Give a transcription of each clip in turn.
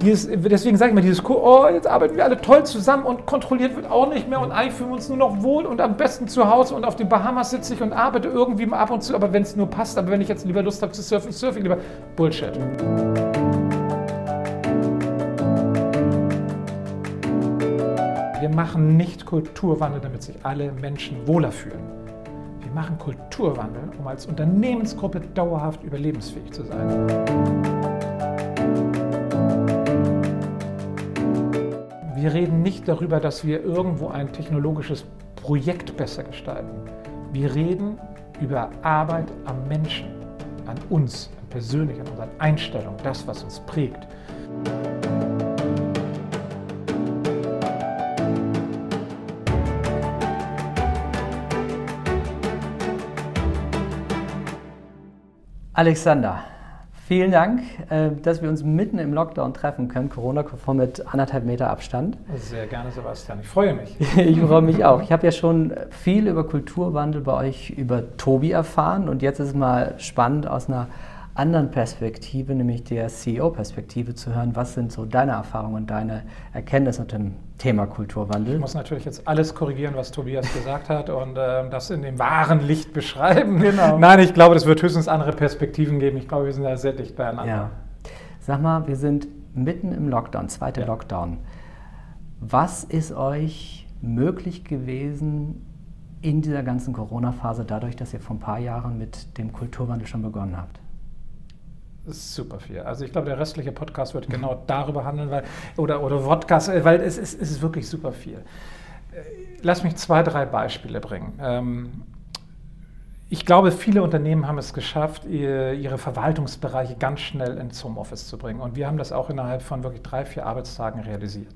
Deswegen sage ich mal, jetzt arbeiten wir alle toll zusammen und kontrolliert wird auch nicht mehr und eigentlich fühlen wir uns nur noch wohl und am besten zu Hause und auf den Bahamas sitze ich und arbeite irgendwie mal ab und zu, aber wenn es nur passt, aber wenn ich jetzt lieber Lust habe zu surfen, surfe ich lieber. Bullshit. Wir machen nicht Kulturwandel, damit sich alle Menschen wohler fühlen. Wir machen Kulturwandel, um als Unternehmensgruppe dauerhaft überlebensfähig zu sein. Wir reden nicht darüber, dass wir irgendwo ein technologisches Projekt besser gestalten. Wir reden über Arbeit am Menschen, an uns, persönlich, an unseren Einstellungen, das, was uns prägt. Alexander, vielen Dank, dass wir uns mitten im Lockdown treffen können, Corona-konform mit 1,5 Meter Abstand. Sehr gerne, Sebastian. Ich freue mich. Ich freue mich auch. Ich habe ja schon viel über Kulturwandel bei euch über Tobi erfahren und jetzt ist es mal spannend aus einer anderen Perspektive, nämlich der CEO-Perspektive zu hören. Was sind so deine Erfahrungen und deine Erkenntnisse mit dem Thema Kulturwandel? Ich muss natürlich jetzt alles korrigieren, was Tobias gesagt hat und das in dem wahren Licht beschreiben. Genau. Nein, ich glaube, es wird höchstens andere Perspektiven geben. Ich glaube, wir sind da sehr dicht beieinander. Ja. Sag mal, wir sind mitten im Lockdown, zweiter Lockdown. Was ist euch möglich gewesen in dieser ganzen Corona-Phase, dadurch, dass ihr vor ein paar Jahren mit dem Kulturwandel schon begonnen habt? Super viel. Also ich glaube, der restliche Podcast wird genau darüber handeln, oder Podcast, weil es ist wirklich super viel. Lass mich 2, 3 Beispiele bringen. Ich glaube, viele Unternehmen haben es geschafft, ihre Verwaltungsbereiche ganz schnell ins Homeoffice zu bringen. Und wir haben das auch innerhalb von wirklich 3, 4 Arbeitstagen realisiert.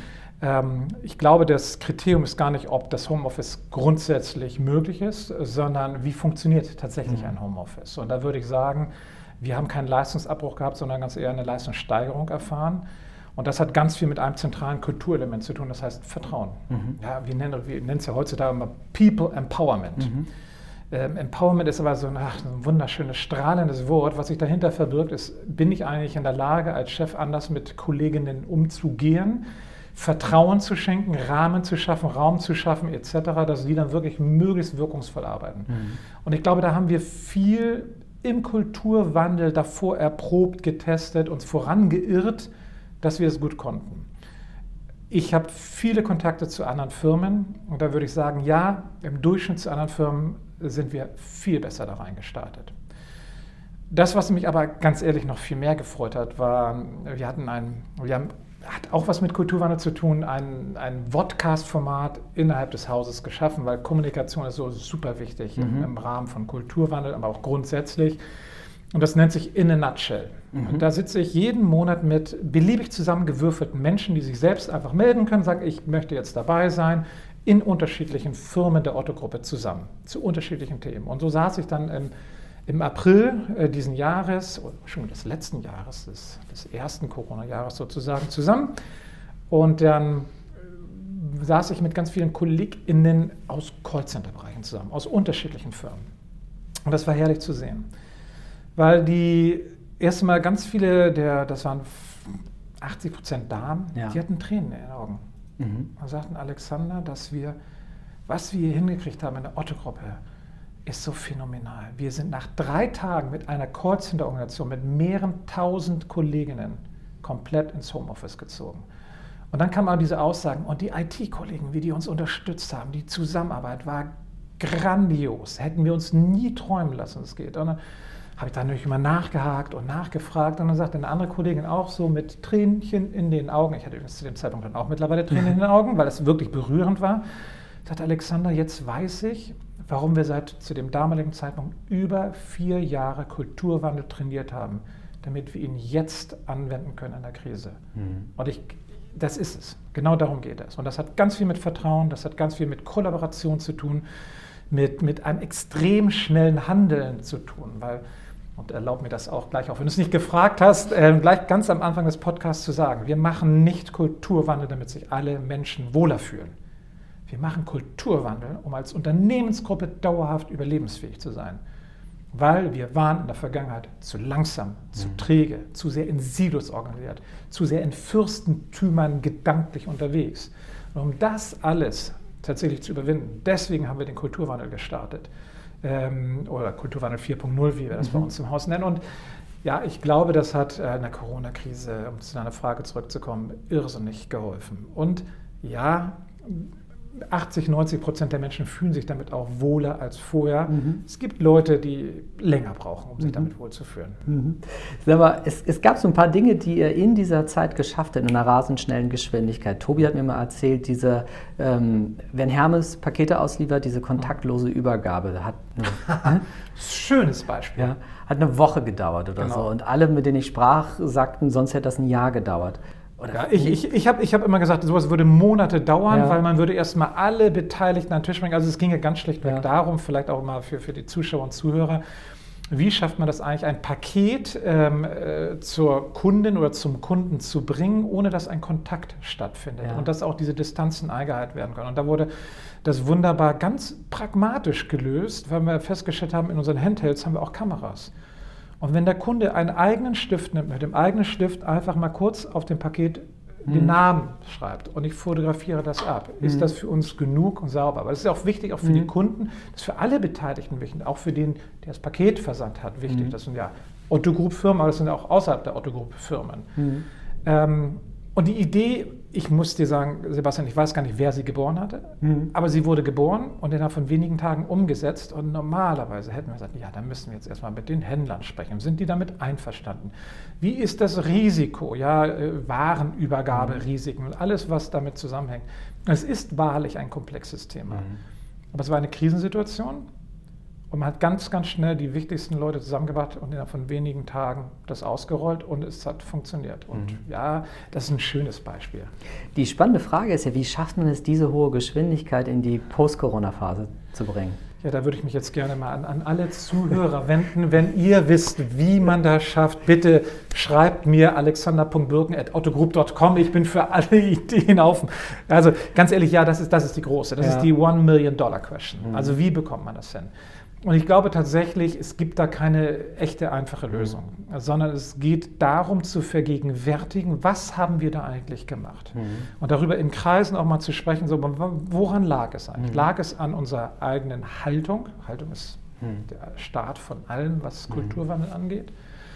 Ich glaube, das Kriterium ist gar nicht, ob das Homeoffice grundsätzlich möglich ist, sondern wie funktioniert tatsächlich ein Homeoffice. Und da würde ich sagen, wir haben keinen Leistungsabbruch gehabt, sondern ganz eher eine Leistungssteigerung erfahren. Und das hat ganz viel mit einem zentralen Kulturelement zu tun, das heißt Vertrauen. Ja, wir nennen es ja heutzutage immer People Empowerment. Empowerment ist aber so ein wunderschönes, strahlendes Wort. Was sich dahinter verbirgt, ist, bin ich eigentlich in der Lage, als Chef anders mit Kolleginnen umzugehen, Vertrauen zu schenken, Rahmen zu schaffen, Raum zu schaffen, etc., dass die dann wirklich möglichst wirkungsvoll arbeiten. Und ich glaube, da haben wir viel im Kulturwandel davor erprobt, getestet, uns vorangeirrt, dass wir es gut konnten. Ich habe viele Kontakte zu anderen Firmen und da würde ich sagen, ja, im Durchschnitt zu anderen Firmen sind wir viel besser da reingestartet. Das, was mich aber ganz ehrlich noch viel mehr gefreut hat, war, hat auch was mit Kulturwandel zu tun, ein Vodcast-Format innerhalb des Hauses geschaffen, weil Kommunikation ist so super wichtig im Rahmen von Kulturwandel, aber auch grundsätzlich. Und das nennt sich In a Nutshell. Und da sitze ich jeden Monat mit beliebig zusammengewürfelten Menschen, die sich selbst einfach melden können, sagen, ich möchte jetzt dabei sein, in unterschiedlichen Firmen der Otto-Gruppe zusammen, zu unterschiedlichen Themen. Und so saß ich dann im April diesen Jahres, oder schon des letzten Jahres, des ersten Corona-Jahres sozusagen, zusammen. Und dann saß ich mit ganz vielen KollegInnen aus Callcenter-Bereichen zusammen, aus unterschiedlichen Firmen. Und das war herrlich zu sehen. Weil die erstmal ganz viele, das waren 80% Damen, die hatten Tränen in den Augen. Und sagten, Alexander, was wir hier hingekriegt haben in der Otto-Gruppe, ist so phänomenal. Wir sind nach 3 Tagen mit einer Callcenter-Organisation mit mehreren 1000 Kolleginnen komplett ins Homeoffice gezogen. Und dann kamen auch diese Aussagen und die IT-Kollegen, wie die uns unterstützt haben, die Zusammenarbeit war grandios. Hätten wir uns nie träumen lassen, es geht. Und dann habe ich da natürlich immer nachgehakt und nachgefragt und dann sagte eine andere Kollegin auch so mit Tränchen in den Augen, ich hatte übrigens zu dem Zeitpunkt dann auch mittlerweile Tränen in den Augen, weil es wirklich berührend war, sagte Alexander, jetzt weiß ich, warum wir zu dem damaligen Zeitpunkt über 4 Jahre Kulturwandel trainiert haben, damit wir ihn jetzt anwenden können in der Krise. Und das ist es. Genau darum geht es. Und das hat ganz viel mit Vertrauen, das hat ganz viel mit Kollaboration zu tun, mit einem extrem schnellen Handeln zu tun, und erlaub mir das auch gleich, auch wenn du es nicht gefragt hast, gleich ganz am Anfang des Podcasts zu sagen, wir machen nicht Kulturwandel, damit sich alle Menschen wohler fühlen. Wir machen Kulturwandel, um als Unternehmensgruppe dauerhaft überlebensfähig zu sein. weil wir waren in der Vergangenheit zu langsam, zu träge, zu sehr in Silos organisiert, zu sehr in Fürstentümern gedanklich unterwegs. Und um das alles tatsächlich zu überwinden, deswegen haben wir den Kulturwandel gestartet. Oder Kulturwandel 4.0, wie wir das bei uns im Haus nennen. Und ja, ich glaube, das hat in der Corona-Krise, um zu deiner Frage zurückzukommen, irrsinnig geholfen. Und ja, 80-90% der Menschen fühlen sich damit auch wohler als vorher. Es gibt Leute, die länger brauchen, um sich damit wohlzufühlen. Sag mal, es gab so ein paar Dinge, die ihr in dieser Zeit geschafft habt, in einer rasend schnellen Geschwindigkeit. Tobi hat mir mal erzählt, wenn Hermes Pakete ausliefert, diese kontaktlose Übergabe. Schönes Beispiel. Ja, hat eine Woche gedauert oder so. Und alle, mit denen ich sprach, sagten, sonst hätte das ein Jahr gedauert. Ja, ich hab immer gesagt, sowas würde Monate dauern, weil man würde erstmal alle Beteiligten an den Tisch bringen. Also es ging ja ganz schlichtweg darum, vielleicht auch mal für die Zuschauer und Zuhörer, wie schafft man das eigentlich, ein Paket zur Kundin oder zum Kunden zu bringen, ohne dass ein Kontakt stattfindet und dass auch diese Distanzen eingehalten werden können. Und da wurde das wunderbar ganz pragmatisch gelöst, weil wir festgestellt haben, in unseren Handhelds haben wir auch Kameras. Und wenn der Kunde einen eigenen Stift nimmt, mit dem eigenen Stift einfach mal kurz auf dem Paket den Namen schreibt und ich fotografiere das ab, ist das für uns genug und sauber. Aber das ist auch wichtig, auch für die Kunden, das ist für alle Beteiligten wichtig, auch für den, der das Paket versandt hat, wichtig. Das sind ja Otto Group Firmen, aber das sind auch außerhalb der Otto Group Firmen. Und die Idee, ich muss dir sagen, Sebastian, ich weiß gar nicht, wer sie geboren hatte, aber sie wurde geboren und innerhalb von wenigen Tagen umgesetzt. Und normalerweise hätten wir gesagt, ja, dann müssen wir jetzt erstmal mit den Händlern sprechen. Sind die damit einverstanden? Wie ist das Risiko? Ja, Warenübergaberisiken und alles, was damit zusammenhängt. Es ist wahrlich ein komplexes Thema. Aber es war eine Krisensituation. Und man hat ganz, ganz schnell die wichtigsten Leute zusammengebracht und innerhalb von wenigen Tagen das ausgerollt und es hat funktioniert. Und ja, das ist ein schönes Beispiel. Die spannende Frage ist ja, wie schafft man es, diese hohe Geschwindigkeit in die Post-Corona-Phase zu bringen? Ja, da würde ich mich jetzt gerne mal an alle Zuhörer wenden. Wenn ihr wisst, wie man das schafft, bitte schreibt mir alexander.birken@ottogroup.com. Ich bin für alle Ideen offen. Also ganz ehrlich, ja, das ist die große. Das ist die $1-Million-Question. Also wie bekommt man das hin? Und ich glaube tatsächlich, es gibt da keine echte, einfache Lösung, sondern es geht darum zu vergegenwärtigen, was haben wir da eigentlich gemacht? Und darüber in Kreisen auch mal zu sprechen, so, woran lag es eigentlich? Lag es an unserer eigenen Haltung? Haltung ist der Start von allem, was Kulturwandel angeht.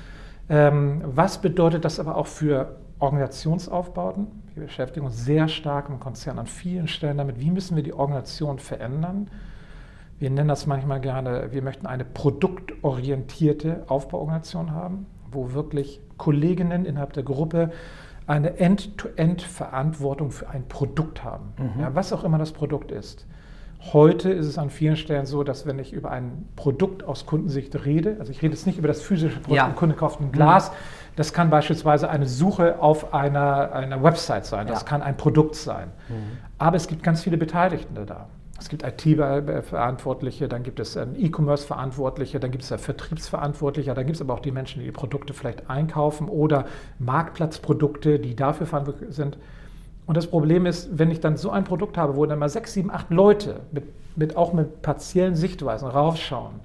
Was bedeutet das aber auch für Organisationsaufbauten? Wir beschäftigen uns sehr stark im Konzern an vielen Stellen damit, wie müssen wir die Organisation verändern? Wir nennen das manchmal gerne, wir möchten eine produktorientierte Aufbauorganisation haben, wo wirklich Kolleginnen innerhalb der Gruppe eine End-to-End-Verantwortung für ein Produkt haben, ja, was auch immer das Produkt ist. Heute ist es an vielen Stellen so, dass wenn ich über ein Produkt aus Kundensicht rede, also ich rede jetzt nicht über das physische Produkt, ein Kunde kauft ein Glas, das kann beispielsweise eine Suche auf einer Website sein, das kann ein Produkt sein. Aber es gibt ganz viele Beteiligte da. Es gibt IT-Verantwortliche, dann gibt es E-Commerce-Verantwortliche, dann gibt es Vertriebsverantwortliche, dann gibt es aber auch die Menschen, die die Produkte vielleicht einkaufen oder Marktplatzprodukte, die dafür verantwortlich sind. Und das Problem ist, wenn ich dann so ein Produkt habe, wo dann mal 6, 7, 8 Leute auch mit partiellen Sichtweisen raufschauen,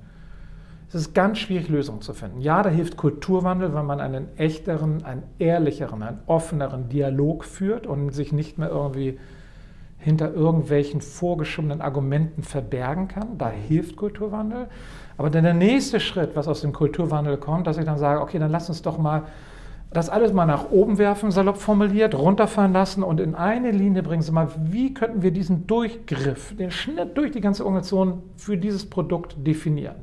es ist ganz schwierig, Lösungen zu finden. Ja, da hilft Kulturwandel, weil man einen echteren, einen ehrlicheren, einen offeneren Dialog führt und sich nicht mehr irgendwie hinter irgendwelchen vorgeschobenen Argumenten verbergen kann. Da hilft Kulturwandel. Aber dann der nächste Schritt, was aus dem Kulturwandel kommt, dass ich dann sage, okay, dann lass uns doch mal das alles mal nach oben werfen, salopp formuliert, runterfallen lassen und in eine Linie bringen. Sie mal, wie könnten wir diesen Durchgriff, den Schnitt durch die ganze Organisation für dieses Produkt definieren?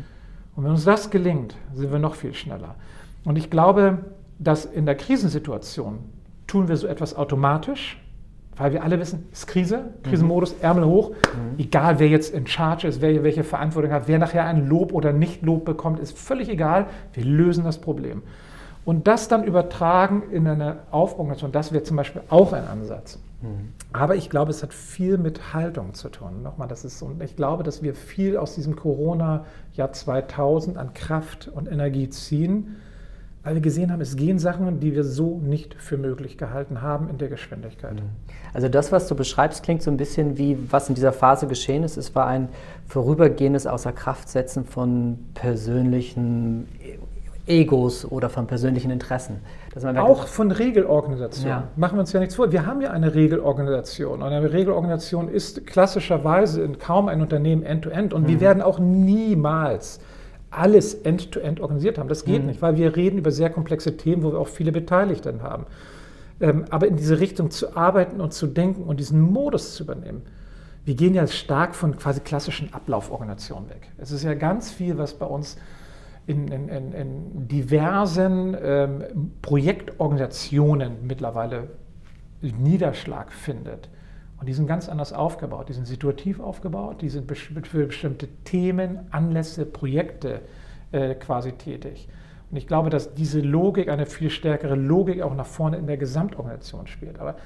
Und wenn uns das gelingt, sind wir noch viel schneller. Und ich glaube, dass in der Krisensituation tun wir so etwas automatisch, weil wir alle wissen, es ist Krise, Krisenmodus, Ärmel hoch. Egal, wer jetzt in Charge ist, wer welche Verantwortung hat, wer nachher ein Lob oder Nicht-Lob bekommt, ist völlig egal. Wir lösen das Problem. Und das dann übertragen in eine Aufbauorganisation, das wäre zum Beispiel auch ein Ansatz. Aber ich glaube, es hat viel mit Haltung zu tun. Nochmal, und ich glaube, dass wir viel aus diesem Corona-Jahr 2000 an Kraft und Energie ziehen, weil wir gesehen haben, es gehen Sachen, die wir so nicht für möglich gehalten haben in der Geschwindigkeit. Also das, was du beschreibst, klingt so ein bisschen wie, was in dieser Phase geschehen ist. Es war ein vorübergehendes Außerkraftsetzen von persönlichen Egos oder von persönlichen Interessen. Auch von Regelorganisation. Ja. Machen wir uns ja nichts vor. Wir haben ja eine Regelorganisation. Und eine Regelorganisation ist klassischerweise in kaum ein Unternehmen End-to-End. Und wir werden auch niemals alles End-to-End organisiert haben. Das geht nicht, weil wir reden über sehr komplexe Themen, wo wir auch viele Beteiligten haben. Aber in diese Richtung zu arbeiten und zu denken und diesen Modus zu übernehmen. Wir gehen ja stark von quasi klassischen Ablauforganisationen weg. Es ist ja ganz viel, was bei uns in diversen Projektorganisationen mittlerweile Niederschlag findet. Und die sind ganz anders aufgebaut. Die sind situativ aufgebaut, die sind für bestimmte Themen, Anlässe, Projekte quasi tätig. Und ich glaube, dass diese Logik, eine viel stärkere Logik auch nach vorne in der Gesamtorganisation spielt. Aber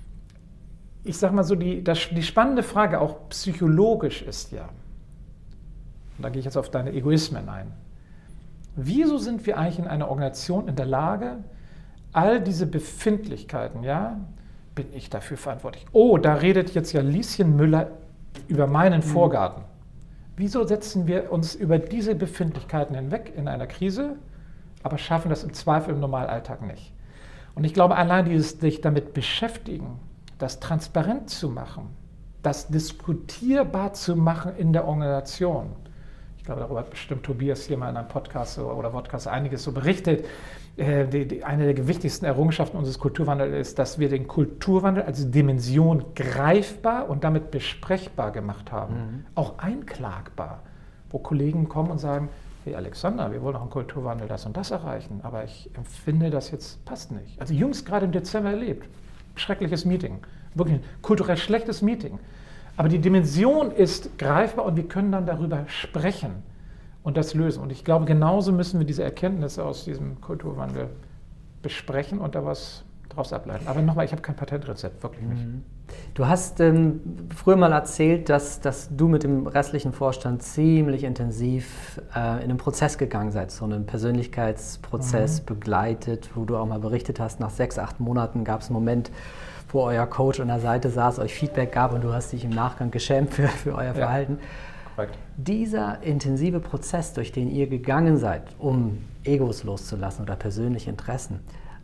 ich sage mal so, die spannende Frage auch psychologisch ist ja, und da gehe ich jetzt auf deine Egoismen ein, wieso sind wir eigentlich in einer Organisation in der Lage, all diese Befindlichkeiten, ja, bin ich dafür verantwortlich? Oh, da redet jetzt ja Lieschen Müller über meinen Vorgarten. Wieso setzen wir uns über diese Befindlichkeiten hinweg in einer Krise, aber schaffen das im Zweifel im Normalalltag nicht? Und ich glaube, allein dieses sich damit beschäftigen, das transparent zu machen, das diskutierbar zu machen in der Organisation. Ich glaube, darüber hat bestimmt Tobias hier mal in einem Podcast oder Podcast einiges so berichtet. Eine der wichtigsten Errungenschaften unseres Kulturwandels ist, dass wir den Kulturwandel als Dimension greifbar und damit besprechbar gemacht haben. Auch einklagbar, wo Kollegen kommen und sagen, hey Alexander, wir wollen noch im Kulturwandel das und das erreichen, aber ich empfinde, das jetzt passt nicht. Also jüngst gerade im Dezember erlebt, schreckliches Meeting, wirklich ein kulturell schlechtes Meeting. Aber die Dimension ist greifbar und wir können dann darüber sprechen und das lösen. Und ich glaube, genauso müssen wir diese Erkenntnisse aus diesem Kulturwandel besprechen und da was draus ableiten. Aber nochmal, ich habe kein Patentrezept, wirklich nicht. Du hast früher mal erzählt, dass du mit dem restlichen Vorstand ziemlich intensiv in einen Prozess gegangen seid, so einen Persönlichkeitsprozess begleitet, wo du auch mal berichtet hast, nach 6, 8 Monaten gab es einen Moment, wo euer Coach an der Seite saß, euch Feedback gab und du hast dich im Nachgang geschämt für euer Verhalten. Korrekt. Dieser intensive Prozess, durch den ihr gegangen seid, um Egos loszulassen oder persönliche Interessen,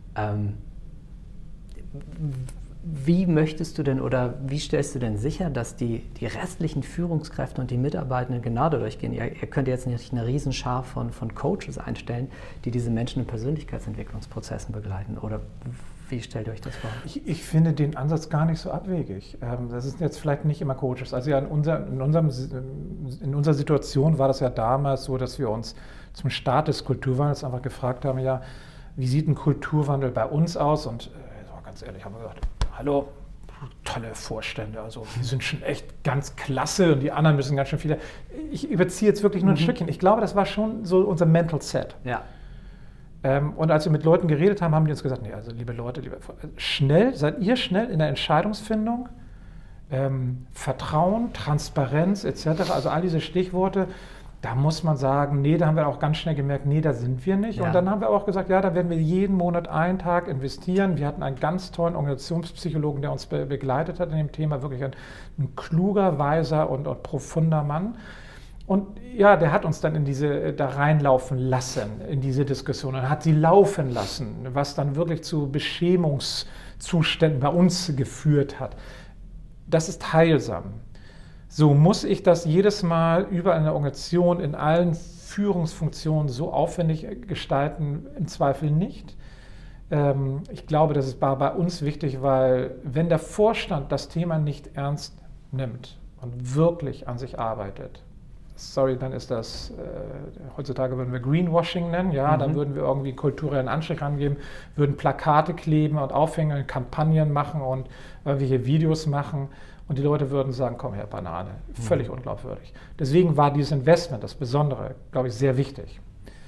wie möchtest du denn oder wie stellst du denn sicher, dass die restlichen Führungskräfte und die Mitarbeitenden genau dadurch gehen? Ihr könnt jetzt nicht eine Riesenschar von Coaches einstellen, die diese Menschen in Persönlichkeitsentwicklungsprozessen begleiten, oder wie stellt ihr euch das vor? Ich finde den Ansatz gar nicht so abwegig. Das sind jetzt vielleicht nicht immer Coaches. Also ja, in unserer Situation war das ja damals so, dass wir uns zum Start des Kulturwandels einfach gefragt haben, ja, wie sieht ein Kulturwandel bei uns aus? Und ganz ehrlich haben wir gesagt, hallo, tolle Vorstände, also die sind schon echt ganz klasse und die anderen müssen ganz schön viele. Ich überziehe jetzt wirklich nur ein Stückchen. Ich glaube, das war schon so unser Mental Set. Ja. Und als wir mit Leuten geredet haben, haben die uns gesagt, nee, also liebe Leute, seid ihr schnell in der Entscheidungsfindung, Vertrauen, Transparenz etc., also all diese Stichworte, da muss man sagen, nee, da haben wir auch ganz schnell gemerkt, nee, da sind wir nicht. Ja. Und dann haben wir auch gesagt, ja, da werden wir jeden Monat einen Tag investieren. Wir hatten einen ganz tollen Organisationspsychologen, der uns begleitet hat in dem Thema, wirklich ein kluger, weiser und profunder Mann. Und ja, der hat uns dann da reinlaufen lassen, in diese Diskussion, und hat sie laufen lassen, was dann wirklich zu Beschämungszuständen bei uns geführt hat. Das ist heilsam. So muss ich das jedes Mal über eine Organisation in allen Führungsfunktionen so aufwendig gestalten? Im Zweifel nicht. Ich glaube, das ist bei uns wichtig, weil wenn der Vorstand das Thema nicht ernst nimmt und wirklich an sich arbeitet, dann ist das, heutzutage würden wir Greenwashing nennen, ja, dann würden wir irgendwie kulturellen Anstrich angeben, würden Plakate kleben und aufhängen, Kampagnen machen und irgendwelche Videos machen. Und die Leute würden sagen, komm her, Banane, völlig unglaubwürdig. Deswegen war dieses Investment, das Besondere, glaube ich, sehr wichtig.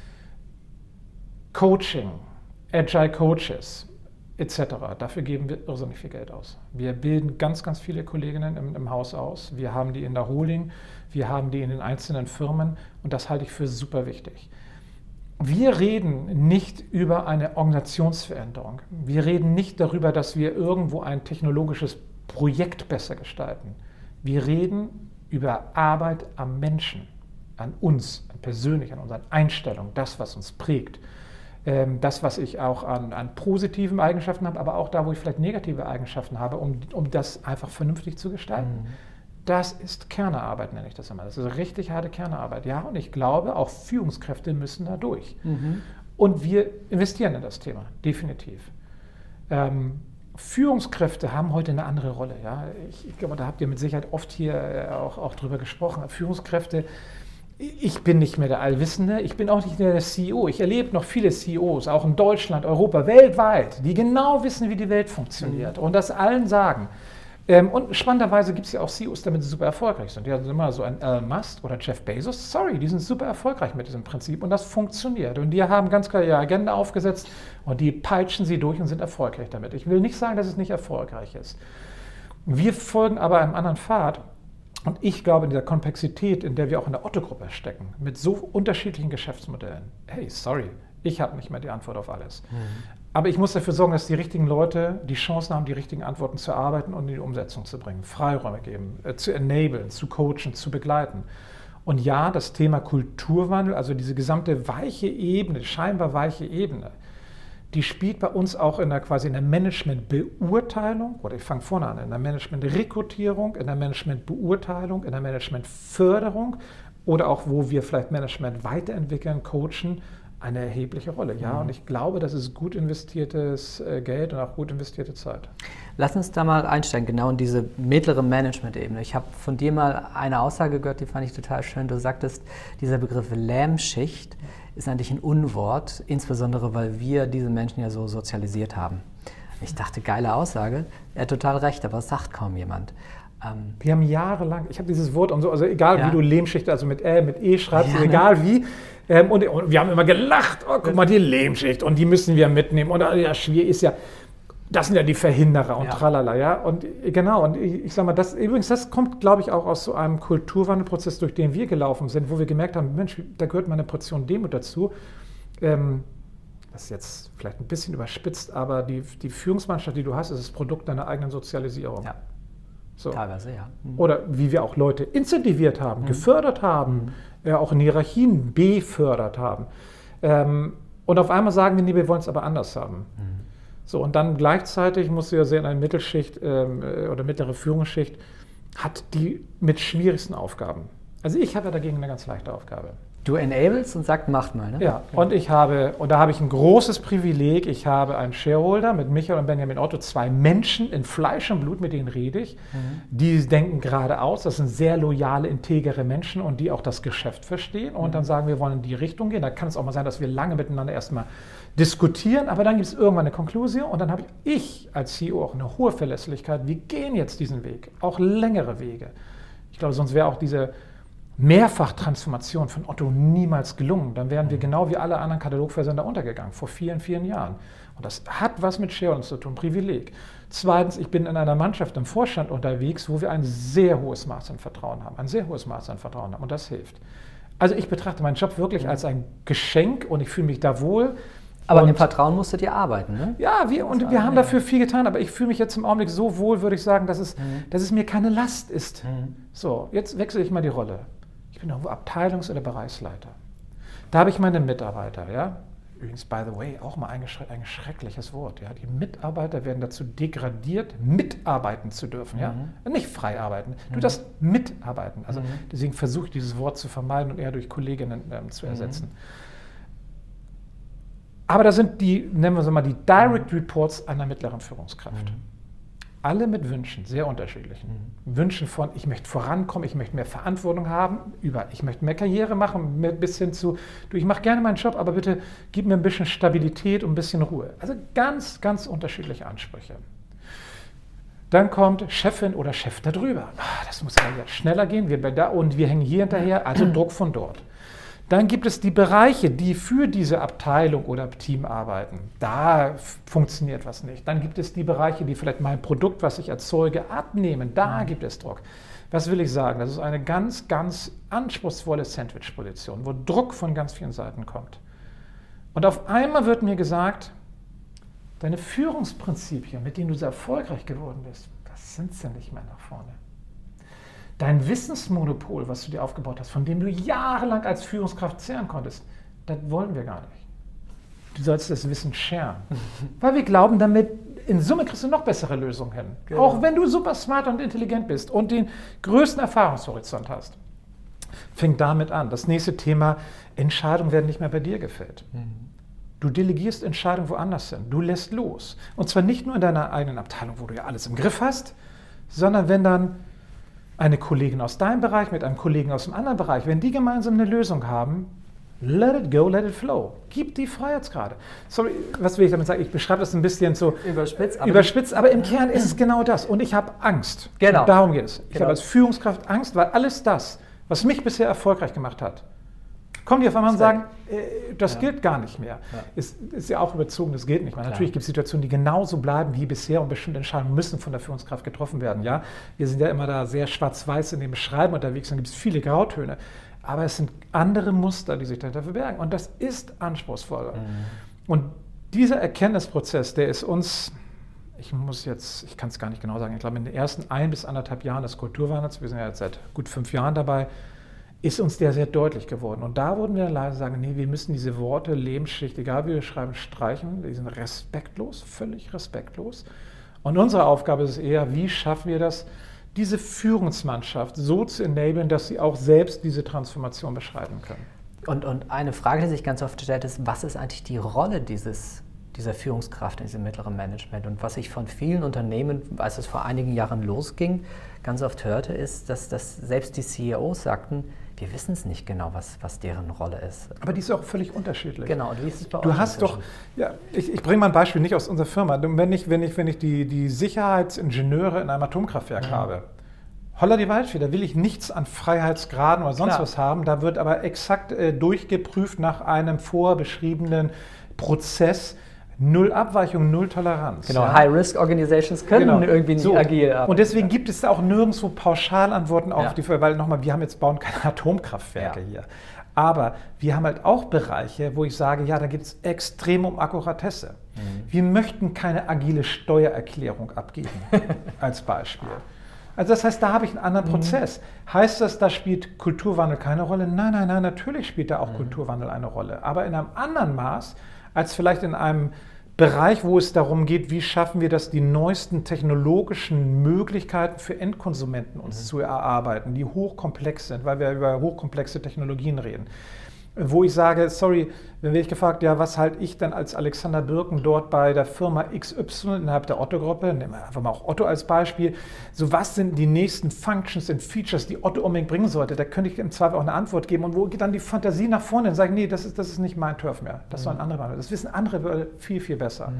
Coaching, Agile Coaches etc., dafür geben wir irrsinnig viel Geld aus. Wir bilden ganz, ganz viele Kolleginnen im Haus aus. Wir haben die in der Holding, wir haben die in den einzelnen Firmen und das halte ich für super wichtig. wir reden nicht über eine Organisationsveränderung. Wir reden nicht darüber, dass wir irgendwo ein technologisches Projekt besser gestalten. Wir reden über Arbeit am Menschen, an uns, persönlich, an unseren Einstellungen, das, was uns prägt. Das, was ich auch an positiven Eigenschaften habe, aber auch da, wo ich vielleicht negative Eigenschaften habe, um das einfach vernünftig zu gestalten. Das ist Kernarbeit, nenne ich das immer. Das ist richtig harte Kernarbeit. Ja, und ich glaube, auch Führungskräfte müssen da durch. Und wir investieren in das Thema, definitiv. Führungskräfte haben heute eine andere Rolle. Ja? Ich glaube, da habt ihr mit Sicherheit oft hier auch drüber gesprochen. Führungskräfte, ich bin nicht mehr der Allwissende, ich bin auch nicht mehr der CEO. Ich erlebe noch viele CEOs, auch in Deutschland, Europa, weltweit, die genau wissen, wie die Welt funktioniert und das allen sagen. Und spannenderweise gibt es ja auch CEOs, damit sie super erfolgreich sind. Die haben immer so ein Elon Musk oder Jeff Bezos, die sind super erfolgreich mit diesem Prinzip und das funktioniert. Und die haben ganz klar ihre Agenda aufgesetzt und die peitschen sie durch und sind erfolgreich damit. Ich will nicht sagen, dass es nicht erfolgreich ist. Wir folgen aber einem anderen Pfad. Und ich glaube, in dieser Komplexität, in der wir auch in der Otto-Gruppe stecken, mit so unterschiedlichen Geschäftsmodellen, ich habe nicht mehr die Antwort auf alles. Aber ich muss dafür sorgen, dass die richtigen Leute die Chancen haben, die richtigen Antworten zu erarbeiten und in die Umsetzung zu bringen, Freiräume geben, zu enablen, zu coachen, zu begleiten. Und ja, das Thema Kulturwandel, also diese gesamte weiche Ebene, scheinbar weiche Ebene, die spielt bei uns auch in der Management-Beurteilung, oder ich fange vorne an, in der Management-Rekrutierung, in der Management-Beurteilung, in der Management-Förderung oder auch, wo wir vielleicht Management weiterentwickeln, coachen, eine erhebliche Rolle. Ja, und ich glaube, das ist gut investiertes Geld und auch gut investierte Zeit. Lass uns da mal einsteigen, genau in diese mittlere Management-Ebene. Ich habe von dir mal eine Aussage gehört, die fand ich total schön. Du sagtest, dieser Begriff Lähmschicht ist eigentlich ein Unwort, insbesondere weil wir diese Menschen ja so sozialisiert haben. Ich dachte, geile Aussage. Er hat total recht, aber das sagt kaum jemand. Wir haben jahrelang, ich habe dieses Wort und so, also egal wie du Lähmschicht, also mit E schreibst, egal wie. Und wir haben immer gelacht, guck mal, die Lähmschicht und die müssen wir mitnehmen. Und schwierig ist ja, das sind ja die Verhinderer und tralala. Ja? Und genau, und ich sage mal, das kommt, glaube ich, auch aus so einem Kulturwandelprozess, durch den wir gelaufen sind, wo wir gemerkt haben, Mensch, da gehört mal eine Portion Demut dazu. Das ist jetzt vielleicht ein bisschen überspitzt, aber die Führungsmannschaft, die du hast, ist das Produkt deiner eigenen Sozialisierung. Ja. So. Teilweise, ja. Oder wie wir auch Leute incentiviert haben, gefördert haben, auch in Hierarchien befördert haben. Und auf einmal sagen wir, nee, wir wollen es aber anders haben. So, und dann gleichzeitig musst du ja sehen, eine Mittelschicht oder mittlere Führungsschicht hat die mit schwierigsten Aufgaben. Also ich habe ja dagegen eine ganz leichte Aufgabe. Du enablest und sagst, macht mal, ne? Ja, und da habe ich ein großes Privileg. Ich habe einen Shareholder mit Michael und Benjamin Otto, 2 Menschen in Fleisch und Blut, mit denen rede ich. Die denken geradeaus, das sind sehr loyale, integere Menschen und die auch das Geschäft verstehen. Und dann sagen, wir wollen in die Richtung gehen. Da kann es auch mal sein, dass wir lange miteinander erstmal diskutieren, aber dann gibt es irgendwann eine Konklusion und dann habe ich als CEO auch eine hohe Verlässlichkeit. Wir gehen jetzt diesen Weg, auch längere Wege. Ich glaube, sonst wäre auch diese Mehrfachtransformation von Otto niemals gelungen. Dann wären wir genau wie alle anderen Katalogversender untergegangen, vor vielen, vielen Jahren. Und das hat was mit Shareholdern zu tun, Privileg. Zweitens, ich bin in einer Mannschaft im Vorstand unterwegs, wo wir ein sehr hohes Maß an Vertrauen haben. Und das hilft. Also ich betrachte meinen Job wirklich als ein Geschenk und ich fühle mich da wohl. Aber an dem Vertrauen musstet ihr arbeiten, ne? Ja, wir haben dafür viel getan, aber ich fühle mich jetzt im Augenblick so wohl, würde ich sagen, dass es mir keine Last ist. So, jetzt wechsle ich mal die Rolle. Ich bin irgendwo Abteilungs- oder Bereichsleiter. Da habe ich meine Mitarbeiter, ja. Übrigens, by the way, auch mal ein schreckliches Wort. Ja. Die Mitarbeiter werden dazu degradiert, mitarbeiten zu dürfen, ja. Nicht frei arbeiten, du das mitarbeiten. Also deswegen versuche ich dieses Wort zu vermeiden und eher durch Kolleginnen zu ersetzen. Aber da sind nennen wir es mal, die Direct Reports einer mittleren Führungskraft. Alle mit Wünschen, sehr unterschiedlichen. Wünschen von, ich möchte vorankommen, ich möchte mehr Verantwortung haben, ich möchte mehr Karriere machen, bis hin zu, ich mache gerne meinen Job, aber bitte gib mir ein bisschen Stabilität und ein bisschen Ruhe. Also ganz, ganz unterschiedliche Ansprüche. Dann kommt Chefin oder Chef darüber. Das muss ja schneller gehen, wir hängen hier hinterher, also Druck von dort. Dann gibt es die Bereiche, die für diese Abteilung oder Team arbeiten. Da funktioniert was nicht. Dann gibt es die Bereiche, die vielleicht mein Produkt, was ich erzeuge, abnehmen. Da gibt es Druck. Was will ich sagen? Das ist eine ganz, ganz anspruchsvolle Sandwich-Position, wo Druck von ganz vielen Seiten kommt. Und auf einmal wird mir gesagt, deine Führungsprinzipien, mit denen du so erfolgreich geworden bist, das sind sie nicht mehr nach vorne. Dein Wissensmonopol, was du dir aufgebaut hast, von dem du jahrelang als Führungskraft zehren konntest, das wollen wir gar nicht. Du sollst das Wissen sharen. Weil wir glauben, damit in Summe kriegst du noch bessere Lösungen hin. Genau. Auch wenn du super smart und intelligent bist und den größten Erfahrungshorizont hast. Fängt damit an. Das nächste Thema, Entscheidungen werden nicht mehr bei dir gefällt. Du delegierst Entscheidungen woanders hin. Du lässt los. Und zwar nicht nur in deiner eigenen Abteilung, wo du ja alles im Griff hast, sondern wenn dann eine Kollegin aus deinem Bereich mit einem Kollegen aus dem anderen Bereich, wenn die gemeinsam eine Lösung haben, let it go, let it flow. Gib die Freiheitsgrade. Sorry, was will ich damit sagen? Ich beschreibe das ein bisschen so überspitzt, aber im Kern ist es genau das. Und ich habe Angst. Genau. Und darum geht es. Ich habe als Führungskraft Angst, weil alles das, was mich bisher erfolgreich gemacht hat, kommen die auf einmal und sagen, das gilt gar nicht mehr. Ja. Ist ja auch überzogen, das gilt nicht mehr. Klar. Natürlich gibt es Situationen, die genauso bleiben wie bisher und bestimmte Entscheidungen müssen von der Führungskraft getroffen werden. Ja? Wir sind ja immer da sehr schwarz-weiß in dem Beschreiben unterwegs, dann gibt es viele Grautöne. Aber es sind andere Muster, die sich dahinter verbergen. Und das ist anspruchsvoll. Und dieser Erkenntnisprozess, der ist uns, ich kann es gar nicht genau sagen, ich glaube in den ersten 1 bis 1,5 Jahren des Kulturwandels, wir sind ja jetzt seit gut 5 Jahren dabei, ist uns der sehr deutlich geworden. Und da wurden wir leider sagen, nee, wir müssen diese Worte, Lebensschicht, egal wie wir schreiben, streichen. Die sind respektlos, völlig respektlos. Und unsere Aufgabe ist es eher, wie schaffen wir das, diese Führungsmannschaft so zu enablen, dass sie auch selbst diese Transformation beschreiben können. Und eine Frage, die sich ganz oft stellt, ist, was ist eigentlich die Rolle dieser Führungskraft in diesem mittleren Management? Und was ich von vielen Unternehmen, als es vor einigen Jahren losging, ganz oft hörte, ist, dass selbst die CEOs sagten, wir wissen es nicht genau, was deren Rolle ist. Aber die ist auch völlig unterschiedlich. Genau, und wie ist es bei euch? Du hast doch, ja, ich bringe mal ein Beispiel nicht aus unserer Firma. Wenn ich die Sicherheitsingenieure in einem Atomkraftwerk habe, holla die Waldfee, da will ich nichts an Freiheitsgraden oder sonst was haben. Da wird aber exakt durchgeprüft nach einem vorbeschriebenen Prozess. 0 Abweichung, 0 Toleranz. Genau, ja. High-Risk-Organizations können irgendwie nicht agil arbeiten. Und deswegen gibt es auch nirgendwo Pauschalantworten auf die Frage, weil nochmal, wir bauen keine Atomkraftwerke hier. Aber wir haben halt auch Bereiche, wo ich sage, ja, da geht es extrem um Akkuratesse. Wir möchten keine agile Steuererklärung abgeben, als Beispiel. Also das heißt, da habe ich einen anderen Prozess. Heißt das, da spielt Kulturwandel keine Rolle? Nein, natürlich spielt da auch Kulturwandel eine Rolle. Aber in einem anderen Maß, als vielleicht in einem Bereich, wo es darum geht, wie schaffen wir das, die neuesten technologischen Möglichkeiten für Endkonsumenten uns zu erarbeiten, die hochkomplex sind, weil wir über hochkomplexe Technologien reden. Wo ich sage, sorry, wenn werde ich gefragt, ja, was halte ich denn als Alexander Birken dort bei der Firma XY innerhalb der Otto-Gruppe, nehmen wir einfach mal auch Otto als Beispiel, so was sind die nächsten Functions und Features, die Otto unbedingt bringen sollte, da könnte ich im Zweifel auch eine Antwort geben und wo geht dann die Fantasie nach vorne und sage, nee, das ist nicht mein Turf mehr, das sollen andere machen, das wissen andere viel, viel besser.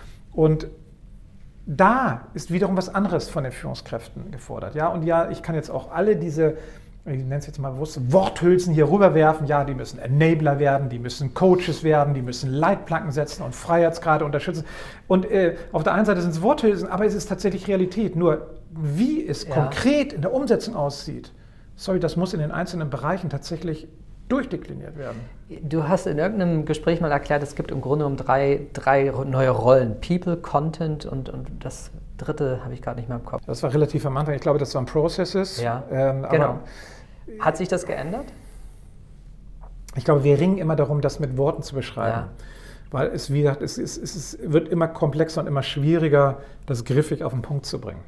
Und da ist wiederum was anderes von den Führungskräften gefordert. Ja? Und ja, ich kann jetzt auch alle diese, ich nenne es jetzt mal bewusst, Worthülsen hier rüberwerfen. Ja, die müssen Enabler werden, die müssen Coaches werden, die müssen Leitplanken setzen und Freiheitsgrade unterstützen. Und auf der einen Seite sind es Worthülsen, aber es ist tatsächlich Realität. Nur wie es konkret in der Umsetzung aussieht, das muss in den einzelnen Bereichen tatsächlich durchdekliniert werden. Du hast in irgendeinem Gespräch mal erklärt, es gibt im Grunde genommen drei neue Rollen. People, Content und das dritte habe ich gerade nicht mehr im Kopf. Das war relativ am Anfang. Ich glaube, das waren Processes. Ja, genau. Hat sich das geändert? Ich glaube, wir ringen immer darum, das mit Worten zu beschreiben. Ja. Weil es, wie gesagt, es wird immer komplexer und immer schwieriger, das griffig auf den Punkt zu bringen.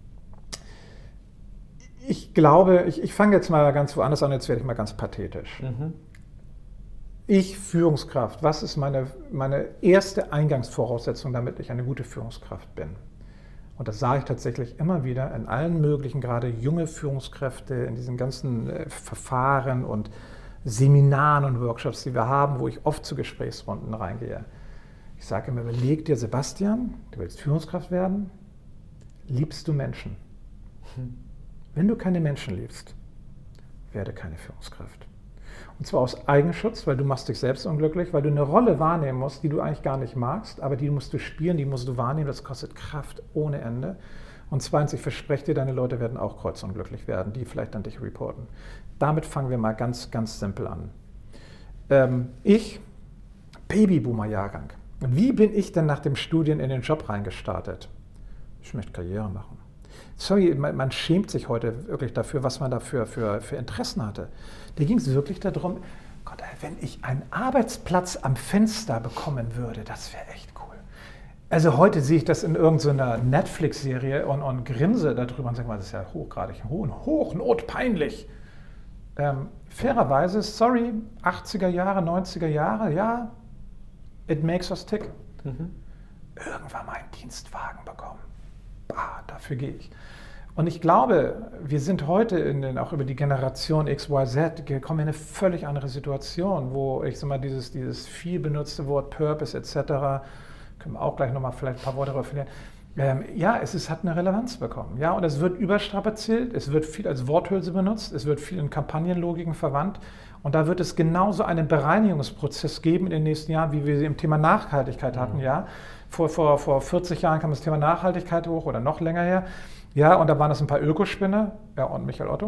Ich glaube, ich fange jetzt mal ganz woanders an, jetzt werde ich mal ganz pathetisch. Ich, Führungskraft, was ist meine erste Eingangsvoraussetzung, damit ich eine gute Führungskraft bin? Und das sage ich tatsächlich immer wieder in allen möglichen, gerade junge Führungskräfte, in diesen ganzen Verfahren und Seminaren und Workshops, die wir haben, wo ich oft zu Gesprächsrunden reingehe. Ich sage immer, überleg dir, Sebastian, du willst Führungskraft werden, liebst du Menschen? Wenn du keine Menschen liebst, werde keine Führungskraft. Und zwar aus Eigenschutz, weil du machst dich selbst unglücklich, weil du eine Rolle wahrnehmen musst, die du eigentlich gar nicht magst, aber die musst du spielen, die musst du wahrnehmen, das kostet Kraft ohne Ende. Und zweitens, ich verspreche dir, deine Leute werden auch kreuzunglücklich werden, die vielleicht an dich reporten. Damit fangen wir mal ganz, ganz simpel an. Babyboomer-Jahrgang. Wie bin ich denn nach dem Studium in den Job reingestartet? Ich möchte Karriere machen. Sorry, man schämt sich heute wirklich dafür, was man dafür für Interessen hatte. Da ging es wirklich darum, Gott, wenn ich einen Arbeitsplatz am Fenster bekommen würde, das wäre echt cool. Also heute sehe ich das in irgendeiner Netflix-Serie und grinse darüber und sage mal, das ist ja hochgradig, hochnotpeinlich. Fairerweise, sorry, 80er Jahre, 90er Jahre, ja, it makes us tick. Irgendwann mal einen Dienstwagen bekommen. Bah, dafür gehe ich. Und ich glaube, wir sind heute auch über die Generation XYZ gekommen in eine völlig andere Situation, wo ich sag mal, dieses viel benutzte Wort Purpose etc., können wir auch gleich nochmal vielleicht ein paar Worte darüber verlieren. Ja, es hat eine Relevanz bekommen. Ja, und es wird überstrapaziert, es wird viel als Worthülse benutzt, es wird viel in Kampagnenlogiken verwandt. Und da wird es genauso einen Bereinigungsprozess geben in den nächsten Jahren, wie wir sie im Thema Nachhaltigkeit hatten. Ja, vor 40 Jahren kam das Thema Nachhaltigkeit hoch oder noch länger her. Ja, und da waren das ein paar Ökospinner, ja, und Michael Otto,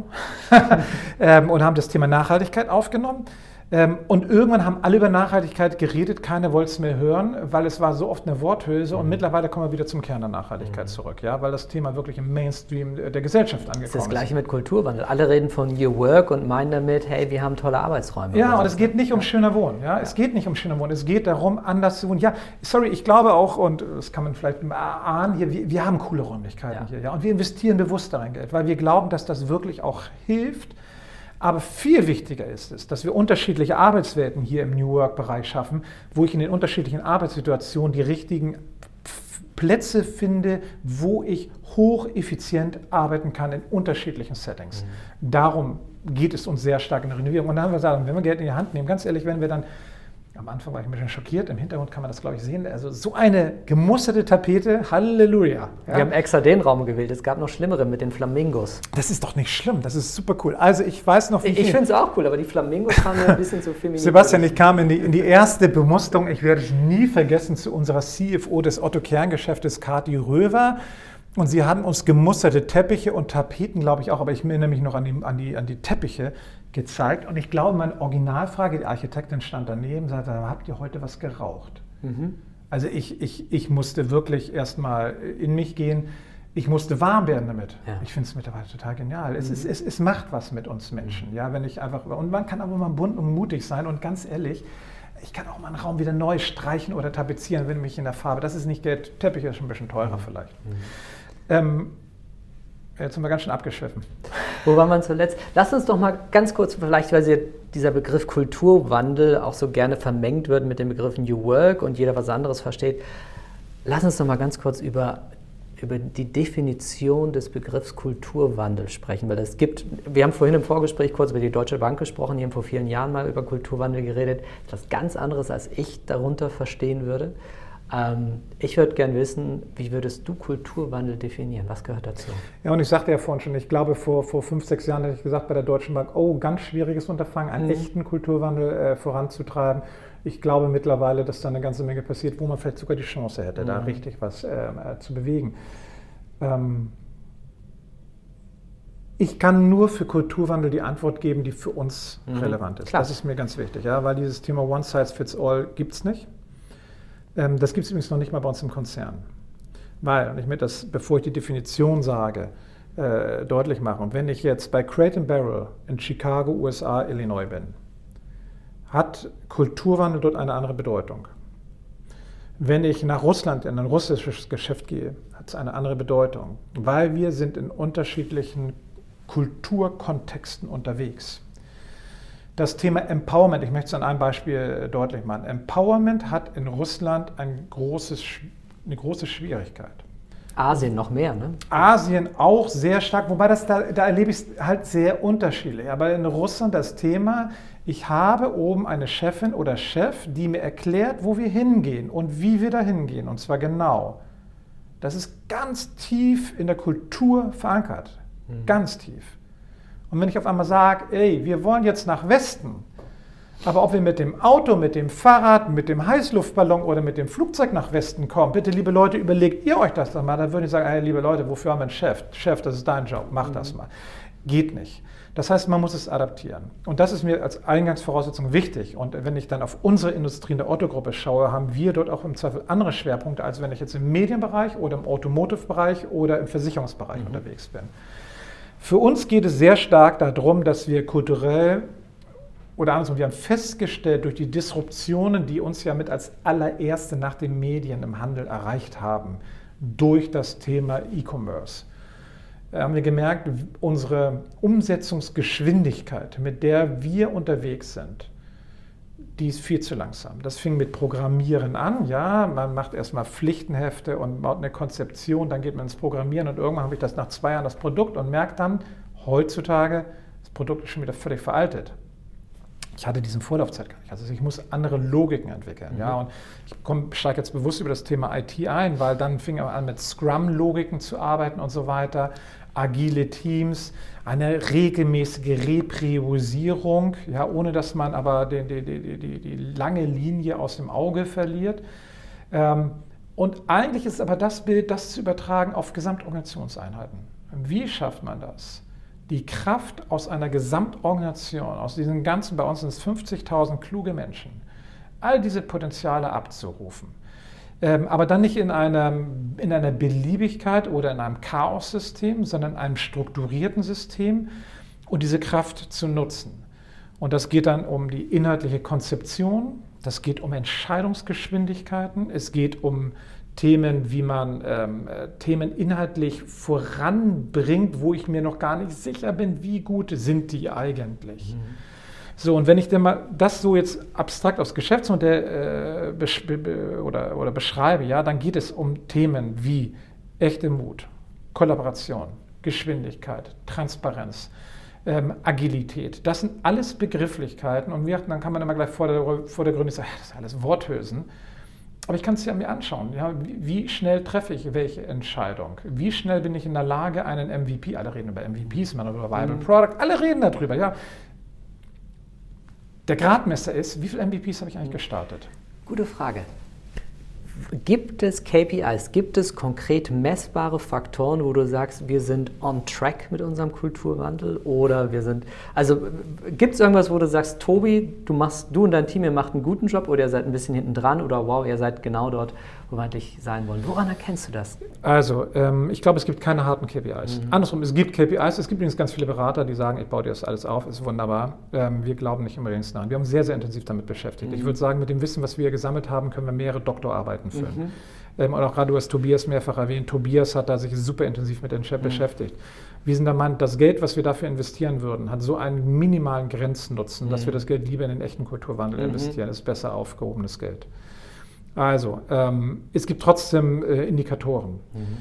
und haben das Thema Nachhaltigkeit aufgenommen. Und irgendwann haben alle über Nachhaltigkeit geredet, keiner wollte es mehr hören, weil es war so oft eine Worthülse. Und mittlerweile kommen wir wieder zum Kern der Nachhaltigkeit zurück, ja, weil das Thema wirklich im Mainstream der Gesellschaft angekommen ist. Das ist das Gleiche mit Kulturwandel. Alle reden von New Work und meinen damit, hey, wir haben tolle Arbeitsräume. Ja, und es geht nicht um schöner Wohnen. Ja? Es geht nicht um schöner Wohnen. Es geht darum, anders zu wohnen. Ja, sorry, ich glaube auch, und das kann man vielleicht ahnen, hier, wir haben coole Räumlichkeiten hier. Ja? Und wir investieren bewusst darin Geld, weil wir glauben, dass das wirklich auch hilft. Aber viel wichtiger ist es, dass wir unterschiedliche Arbeitswelten hier im New Work-Bereich schaffen, wo ich in den unterschiedlichen Arbeitssituationen die richtigen Plätze finde, wo ich hocheffizient arbeiten kann in unterschiedlichen Settings. Darum geht es uns sehr stark in der Renovierung. Und dann haben wir gesagt, wenn wir Geld in die Hand nehmen, ganz ehrlich, wenn wir dann, am Anfang war ich ein bisschen schockiert, im Hintergrund kann man das, glaube ich, sehen, also so eine gemusterte Tapete, Halleluja. Ja. Wir haben extra den Raum gewählt, es gab noch schlimmere mit den Flamingos. Das ist doch nicht schlimm, das ist super cool. Also ich weiß noch, Ich finde es auch cool, aber die Flamingos haben mir ein bisschen zu feminin. Sebastian, ich kam in die erste Bemusterung, ich werde es nie vergessen, zu unserer CFO des Otto-Kerngeschäftes, Kathi Röver. Und sie haben uns gemusterte Teppiche und Tapeten, glaube ich auch, aber ich erinnere mich noch an die Teppiche gezeigt. Und ich glaube, meine Originalfrage, die Architektin stand daneben, sagte, habt ihr heute was geraucht? Also ich musste wirklich erstmal in mich gehen. Ich musste warm werden damit. Ja. Ich finde es mittlerweile total genial. Es macht was mit uns Menschen. Ja, wenn ich einfach, und man kann aber mal bunt und mutig sein. Und ganz ehrlich, ich kann auch mal einen Raum wieder neu streichen oder tapezieren, wenn mich in der Farbe. Das ist nicht Geld. Teppich ist schon ein bisschen teurer vielleicht. Jetzt sind wir ganz schön abgeschwiffen. Wo waren wir zuletzt? Lass uns doch mal ganz kurz, vielleicht weil dieser Begriff Kulturwandel auch so gerne vermengt wird mit dem Begriff New Work und jeder was anderes versteht. Lass uns doch mal ganz kurz über die Definition des Begriffs Kulturwandel sprechen, weil wir haben vorhin im Vorgespräch kurz über die Deutsche Bank gesprochen, die haben vor vielen Jahren mal über Kulturwandel geredet. Das ist was ganz anderes, als ich darunter verstehen würde. Ich würde gerne wissen, wie würdest du Kulturwandel definieren? Was gehört dazu? Ja, und ich sagte ja vorhin schon, ich glaube, vor 5, 6 Jahren hätte ich gesagt bei der Deutschen Bank, ganz schwieriges Unterfangen, einen echten Kulturwandel voranzutreiben. Ich glaube mittlerweile, dass da eine ganze Menge passiert, wo man vielleicht sogar die Chance hätte, da richtig was zu bewegen. Ich kann nur für Kulturwandel die Antwort geben, die für uns relevant ist. Klar. Das ist mir ganz wichtig, ja, weil dieses Thema One Size Fits All gibt es nicht. Das gibt es übrigens noch nicht mal bei uns im Konzern. Weil, und ich möchte das, bevor ich die Definition sage, deutlich machen. Und wenn ich jetzt bei Crate & Barrel in Chicago, USA, Illinois bin, hat Kulturwandel dort eine andere Bedeutung. Wenn ich nach Russland in ein russisches Geschäft gehe, hat es eine andere Bedeutung. Weil wir sind in unterschiedlichen Kulturkontexten unterwegs. Das Thema Empowerment, ich möchte es an einem Beispiel deutlich machen. Empowerment hat in Russland eine große Schwierigkeit. Asien noch mehr, ne? Asien auch sehr stark, wobei da erlebe ich es halt sehr unterschiedlich. Aber in Russland das Thema, ich habe oben eine Chefin oder Chef, die mir erklärt, wo wir hingehen und wie wir da hingehen. Und zwar genau. Das ist ganz tief in der Kultur verankert. Ganz tief. Und wenn ich auf einmal sage, wir wollen jetzt nach Westen, aber ob wir mit dem Auto, mit dem Fahrrad, mit dem Heißluftballon oder mit dem Flugzeug nach Westen kommen, bitte, liebe Leute, überlegt ihr euch das doch mal. Dann würde ich sagen, liebe Leute, wofür haben wir einen Chef? Chef, das ist dein Job, mach das mal. Geht nicht. Das heißt, man muss es adaptieren. Und das ist mir als Eingangsvoraussetzung wichtig. Und wenn ich dann auf unsere Industrie in der Otto-Gruppe schaue, haben wir dort auch im Zweifel andere Schwerpunkte, als wenn ich jetzt im Medienbereich oder im Automotive-Bereich oder im Versicherungsbereich unterwegs bin. Für uns geht es sehr stark darum, dass wir kulturell oder andersrum, wir haben festgestellt, durch die Disruptionen, die uns ja mit als allererste nach den Medien im Handel erreicht haben, durch das Thema E-Commerce, haben wir gemerkt, unsere Umsetzungsgeschwindigkeit, mit der wir unterwegs sind, die ist viel zu langsam. Das fing mit Programmieren an. Ja, man macht erstmal Pflichtenhefte und baut eine Konzeption, dann geht man ins Programmieren und irgendwann habe ich das nach 2 Jahren das Produkt und merke dann, heutzutage, das Produkt ist schon wieder völlig veraltet. Ich hatte diesen Vorlaufzeit gar nicht. Also ich muss andere Logiken entwickeln. Ja, und ich steige jetzt bewusst über das Thema IT ein, weil dann fing er an, mit Scrum-Logiken zu arbeiten und so weiter. Agile Teams, eine regelmäßige Repriorisierung, ja, ohne dass man aber die lange Linie aus dem Auge verliert. Und eigentlich ist aber das Bild, das zu übertragen auf Gesamtorganisationseinheiten. Wie schafft man das? Die Kraft aus einer Gesamtorganisation, aus diesen ganzen, bei uns sind es 50.000 kluge Menschen, all diese Potenziale abzurufen. Aber dann nicht in einer Beliebigkeit oder in einem Chaos-System, sondern in einem strukturierten System und diese Kraft zu nutzen. Und das geht dann um die inhaltliche Konzeption, das geht um Entscheidungsgeschwindigkeiten, es geht um Themen, wie man Themen inhaltlich voranbringt, wo ich mir noch gar nicht sicher bin, wie gut sind die eigentlich. So, und wenn ich denn mal das so jetzt abstrakt aufs Geschäftsmodell oder beschreibe, ja, dann geht es um Themen wie echte Mut, Kollaboration, Geschwindigkeit, Transparenz, Agilität. Das sind alles Begrifflichkeiten und dann kann man immer gleich vordergründig sagen, ja, das ist alles Worthülsen. Aber ich kann es ja mir anschauen. Ja, wie schnell treffe ich welche Entscheidung? Wie schnell bin ich in der Lage, einen MVP, alle reden über MVPs, man über Viable Product, alle reden darüber, ja. Der Gradmesser ist, wie viele MVPs habe ich eigentlich gestartet? Gute Frage. Gibt es KPIs, gibt es konkret messbare Faktoren, wo du sagst, wir sind on track mit unserem Kulturwandel oder gibt es irgendwas, wo du sagst, Tobi, du und dein Team, ihr macht einen guten Job oder ihr seid ein bisschen hinten dran oder wow, ihr seid genau dort, wo wir eigentlich sein wollen. Woran erkennst du das? Also, ich glaube, es gibt keine harten KPIs. Andersrum, es gibt KPIs, es gibt übrigens ganz viele Berater, die sagen, ich baue dir das alles auf, ist wunderbar. Wir glauben nicht unbedingt daran. Wir haben uns sehr, sehr intensiv damit beschäftigt. Ich würde sagen, mit dem Wissen, was wir gesammelt haben, können wir mehrere Doktorarbeiten führen. Und auch gerade, du hast Tobias mehrfach erwähnt, Tobias hat da sich super intensiv mit beschäftigt. Wir sind der Meinung, das Geld, was wir dafür investieren würden, hat so einen minimalen Grenznutzen, dass wir das Geld lieber in den echten Kulturwandel investieren. Das ist besser aufgehobenes Geld. Also, es gibt trotzdem Indikatoren.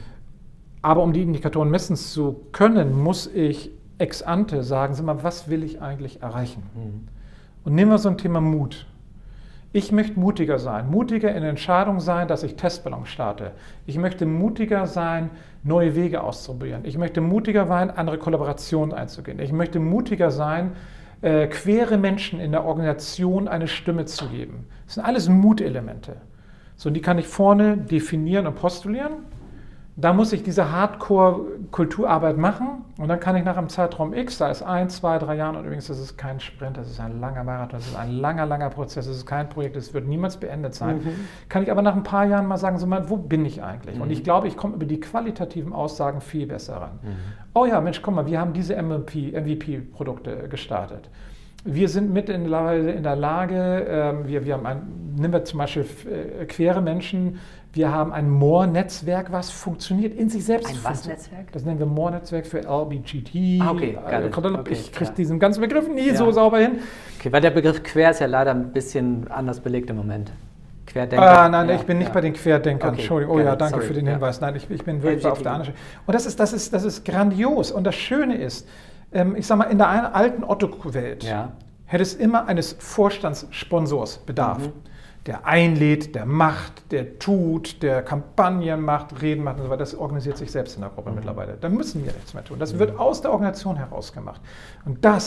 Aber um die Indikatoren messen zu können, muss ich ex ante sagen, sag mal, was will ich eigentlich erreichen? Und nehmen wir so ein Thema Mut. Ich möchte mutiger sein, mutiger in der Entscheidung sein, dass ich Testballons starte. Ich möchte mutiger sein, neue Wege auszuprobieren. Ich möchte mutiger sein, andere Kollaborationen einzugehen. Ich möchte mutiger sein, queere Menschen in der Organisation eine Stimme zu geben. Das sind alles Mutelemente. So, und die kann ich vorne definieren und postulieren. Da muss ich diese Hardcore-Kulturarbeit machen und dann kann ich nach einem Zeitraum X, da ist 1, 2, 3 Jahren, und übrigens, das ist kein Sprint, das ist ein langer Marathon, das ist ein langer Prozess, das ist kein Projekt, das wird niemals beendet sein, kann ich aber nach ein paar Jahren mal sagen, so mal, wo bin ich eigentlich? Und ich glaube, ich komme über die qualitativen Aussagen viel besser ran. Oh ja, Mensch, guck mal, wir haben diese MVP-Produkte gestartet. Wir sind mit in der Lage, nehmen wir zum Beispiel queere Menschen, wir haben ein More-Netzwerk, was funktioniert in sich selbst. Ein was Netzwerk? Das nennen wir More-Netzwerk für LBGT. Okay, ich kriege diesen ganzen Begriff nie so sauber hin. Okay, weil der Begriff quer ist ja leider ein bisschen anders belegt im Moment. Querdenker. Nein, ich bin nicht bei den Querdenkern. Okay, Entschuldigung. Oh ja, danke für den Hinweis. Nein, ich bin wirklich auf der anderen Seite. Und das ist grandios. Und das Schöne ist, ich sag mal, in der alten Otto-Welt hätte es immer eines Vorstandssponsors bedarf. Der einlädt, der macht, der tut, der Kampagnen macht, Reden macht und so weiter. Das organisiert sich selbst in der Gruppe mittlerweile. Da müssen wir nichts mehr tun. Das wird aus der Organisation heraus gemacht. Und das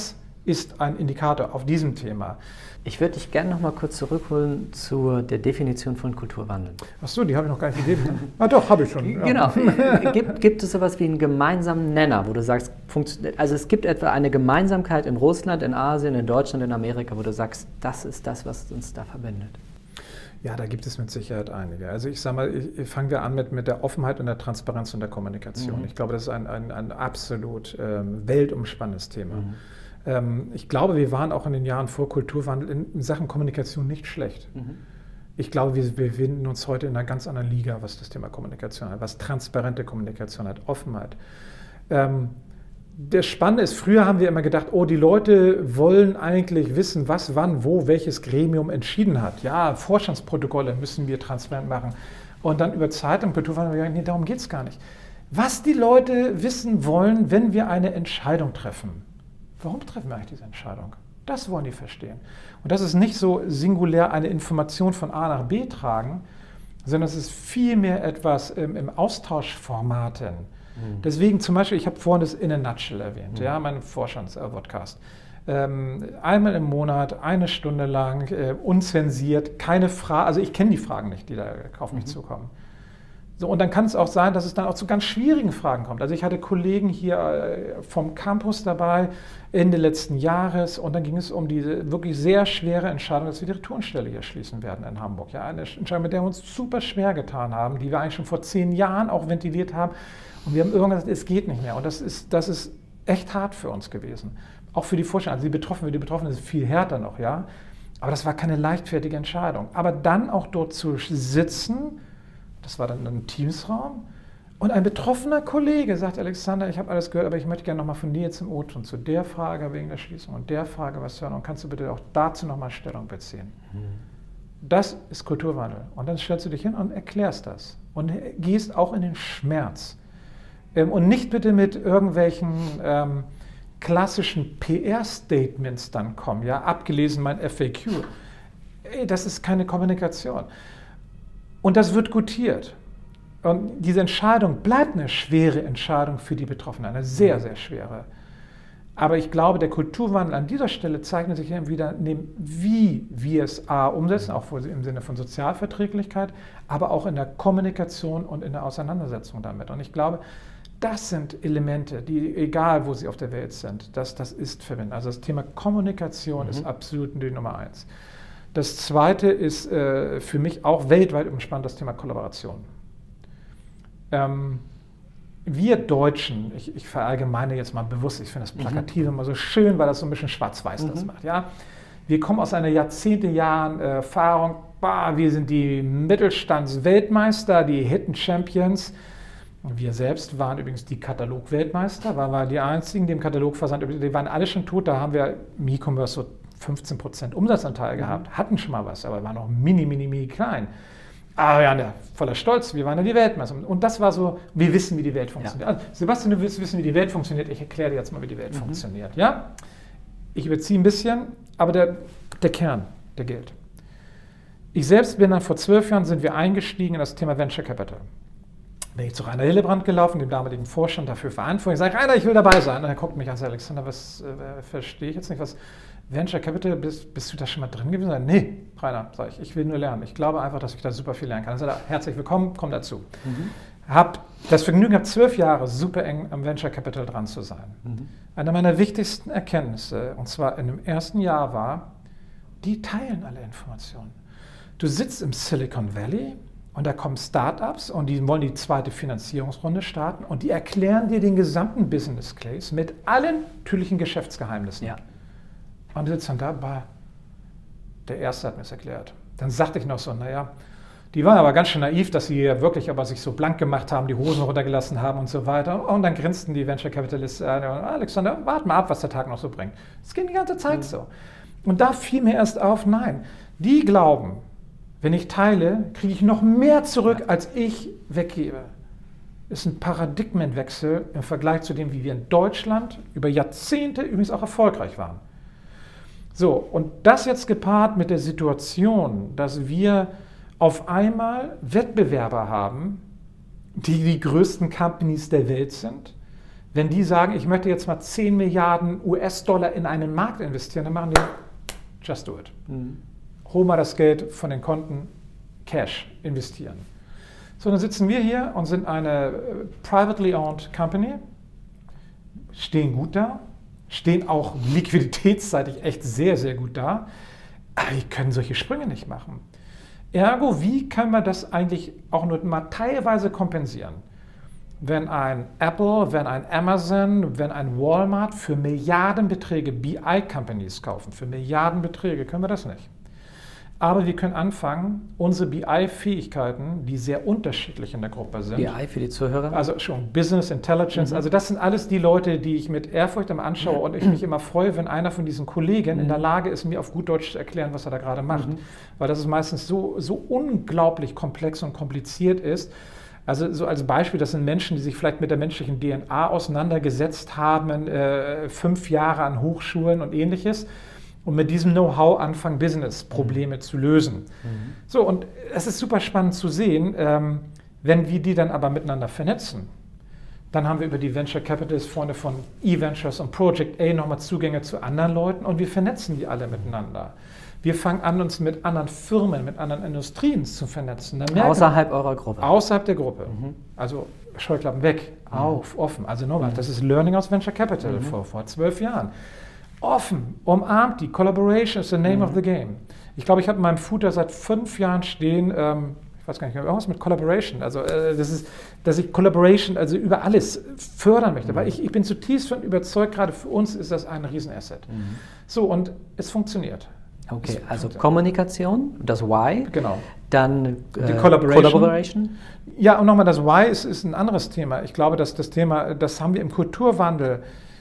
ist ein Indikator auf diesem Thema. Ich würde dich gerne noch mal kurz zurückholen zu der Definition von Kulturwandel. Ach so, die habe ich noch gar nicht gegeben. Doch, habe ich schon. Ja. Genau. Gibt es sowas wie einen gemeinsamen Nenner, wo du sagst, also es gibt etwa eine Gemeinsamkeit in Russland, in Asien, in Deutschland, in Amerika, wo du sagst, das ist das, was uns da verbindet? Ja, da gibt es mit Sicherheit einige. Also ich sage mal, fangen wir an mit der Offenheit und der Transparenz und der Kommunikation. Ich glaube, das ist ein absolut weltumspannendes Thema. Ich glaube, wir waren auch in den Jahren vor Kulturwandel in Sachen Kommunikation nicht schlecht. Ich glaube, wir befinden uns heute in einer ganz anderen Liga, was das Thema Kommunikation hat, was transparente Kommunikation hat, Offenheit. Das Spannende ist, früher haben wir immer gedacht, oh, die Leute wollen eigentlich wissen, was, wann, wo, welches Gremium entschieden hat. Ja, Vorstandsprotokolle müssen wir transparent machen. Und dann über Zeit im Kulturwandel haben wir gesagt, nee, darum geht es gar nicht. Was die Leute wissen wollen, wenn wir eine Entscheidung treffen. Warum treffen wir eigentlich diese Entscheidung? Das wollen die verstehen. Und das ist nicht so singulär eine Information von A nach B tragen, sondern es ist vielmehr etwas im Austauschformaten. Deswegen zum Beispiel, ich habe vorhin das In a Nutshell erwähnt, ja, meinen Vorstandspodcast. Einmal im Monat, 1 Stunde lang, unzensiert, keine Frage, also ich kenne die Fragen nicht, die da auf mich zukommen. So, und dann kann es auch sein, dass es dann auch zu ganz schwierigen Fragen kommt. Also ich hatte Kollegen hier vom Campus dabei Ende letzten Jahres und dann ging es um diese wirklich sehr schwere Entscheidung, dass wir die Retourenstelle hier schließen werden in Hamburg. Ja, eine Entscheidung, mit der wir uns super schwer getan haben, die wir eigentlich schon vor 10 Jahren auch ventiliert haben. Und wir haben irgendwann gesagt, es geht nicht mehr. Und das ist echt hart für uns gewesen. Auch für die Vorstände. Also die Betroffenen sind viel härter noch, ja. Aber das war keine leichtfertige Entscheidung. Aber dann auch dort zu sitzen, das war dann ein Teamsraum, und ein betroffener Kollege sagt, Alexander, ich habe alles gehört, aber ich möchte gerne nochmal von dir jetzt im O-Ton zu der Frage wegen der Schließung und der Frage was hören und kannst du bitte auch dazu nochmal Stellung beziehen. Das ist Kulturwandel. Und dann stellst du dich hin und erklärst das und gehst auch in den Schmerz. Und nicht bitte mit irgendwelchen klassischen PR-Statements dann kommen, ja, abgelesen mein FAQ. Das ist keine Kommunikation. Und das wird gutiert. Und diese Entscheidung bleibt eine schwere Entscheidung für die Betroffenen, eine sehr, sehr schwere. Aber ich glaube, der Kulturwandel an dieser Stelle zeichnet sich wieder, wie wir es umsetzen, auch im Sinne von Sozialverträglichkeit, aber auch in der Kommunikation und in der Auseinandersetzung damit. Und ich glaube, das sind Elemente, die, egal wo sie auf der Welt sind, das ist verwenden. Also das Thema Kommunikation ist absolut die Nummer 1. Das Zweite ist für mich auch weltweit umspannend das Thema Kollaboration. Wir Deutschen, ich verallgemeine jetzt mal bewusst, ich finde das Plakative immer so schön, weil das so ein bisschen schwarz-weiß das macht. Ja? Wir kommen aus einer jahrzehntelangen Erfahrung, wir sind die Mittelstandsweltmeister, die Hidden Champions. Wir selbst waren übrigens die Katalog-Weltmeister, waren wir die einzigen, die im Katalogversand, die waren alle schon tot, da haben wir im E-Commerce so 15% Umsatzanteil gehabt, hatten schon mal was, aber waren noch mini klein. Aber wir waren ja voller Stolz, wir waren ja die Weltmeister. Und das war so, wir wissen, wie die Welt funktioniert. Ja. Also, Sebastian, du willst wissen, wie die Welt funktioniert, ich erkläre dir jetzt mal, wie die Welt funktioniert. Ja? Ich überziehe ein bisschen, aber der Kern, der gilt. Ich selbst bin dann vor 12 Jahren, sind wir eingestiegen in das Thema Venture Capital. Bin ich zu Rainer Hillebrand gelaufen, dem damaligen Vorstand dafür verantwortlich. Ich sage, Rainer, ich will dabei sein. Und er guckt mich an, sagt, Alexander, was verstehe ich jetzt nicht, was Venture Capital, bist du da schon mal drin gewesen? Sag, nee, Rainer, sage ich will nur lernen. Ich glaube einfach, dass ich da super viel lernen kann. Dann sagt er, herzlich willkommen, komm dazu. Hab das Vergnügen gehabt, 12 Jahre super eng am Venture Capital dran zu sein. Eine meiner wichtigsten Erkenntnisse, und zwar in dem ersten Jahr war, die teilen alle Informationen. Du sitzt im Silicon Valley, und da kommen Startups und die wollen die zweite Finanzierungsrunde starten und die erklären dir den gesamten Business Case mit allen natürlichen Geschäftsgeheimnissen. Ja. Und du sitzt dann da, der Erste hat mir es erklärt. Dann sagte ich noch so, naja, die waren aber ganz schön naiv, dass sie ja wirklich aber sich so blank gemacht haben, die Hosen runtergelassen haben und so weiter. Und dann grinsten die Venture Capitalists, Alexander, warte mal ab, was der Tag noch so bringt. Das ging die ganze Zeit so. Und da fiel mir erst auf, nein, die glauben, wenn ich teile, kriege ich noch mehr zurück, als ich weggebe. Das ist ein Paradigmenwechsel im Vergleich zu dem, wie wir in Deutschland über Jahrzehnte übrigens auch erfolgreich waren. So, und das jetzt gepaart mit der Situation, dass wir auf einmal Wettbewerber haben, die die größten Companies der Welt sind. Wenn die sagen, ich möchte jetzt mal 10 Milliarden US-Dollar in einen Markt investieren, dann machen die, just do it. Hol mal das Geld von den Konten, Cash, investieren. So, dann sitzen wir hier und sind eine privately owned company, stehen gut da, stehen auch liquiditätsseitig echt sehr, sehr gut da, aber wir können solche Sprünge nicht machen. Ergo, wie können wir das eigentlich auch nur mal teilweise kompensieren? Wenn ein Apple, wenn ein Amazon, wenn ein Walmart für Milliardenbeträge BI-Companies kaufen, für Milliardenbeträge, können wir das nicht. Aber wir können anfangen, unsere BI-Fähigkeiten, die sehr unterschiedlich in der Gruppe sind. BI für die Zuhörer? Also schon Business Intelligence, also das sind alles die Leute, die ich mit Ehrfurcht immer anschaue und ich mich immer freue, wenn einer von diesen Kollegen in der Lage ist, mir auf gut Deutsch zu erklären, was er da gerade macht. Weil das ist meistens so unglaublich komplex und kompliziert ist. Also so als Beispiel, das sind Menschen, die sich vielleicht mit der menschlichen DNA auseinandergesetzt haben, 5 Jahre an Hochschulen und Ähnliches. Und mit diesem Know-how anfangen, Business-Probleme zu lösen. So, und es ist super spannend zu sehen, wenn wir die dann aber miteinander vernetzen. Dann haben wir über die Venture Capitalist-Freunde von eVentures und Project A nochmal Zugänge zu anderen Leuten und wir vernetzen die alle miteinander. Wir fangen an, uns mit anderen Firmen, mit anderen Industrien zu vernetzen. Außerhalb eurer Gruppe? Außerhalb der Gruppe. Also Scheuklappen weg, auf, offen. Also nochmal, das ist Learning aus Venture Capital vor 12 Jahren. Offen, umarmt die. Collaboration is the name of the game. Ich glaube, ich habe in meinem Footer seit 5 Jahren stehen, ich weiß gar nicht mehr, irgendwas mit Collaboration. Also das ist, dass ich Collaboration also über alles fördern möchte, weil ich bin zutiefst von überzeugt, gerade für uns ist das ein Riesenasset. So, und es funktioniert. Okay, also Kommunikation, das Why. Genau. Dann die Collaboration. Ja, und nochmal, das Why ist ein anderes Thema. Ich glaube, dass das Thema, das haben wir im Kulturwandel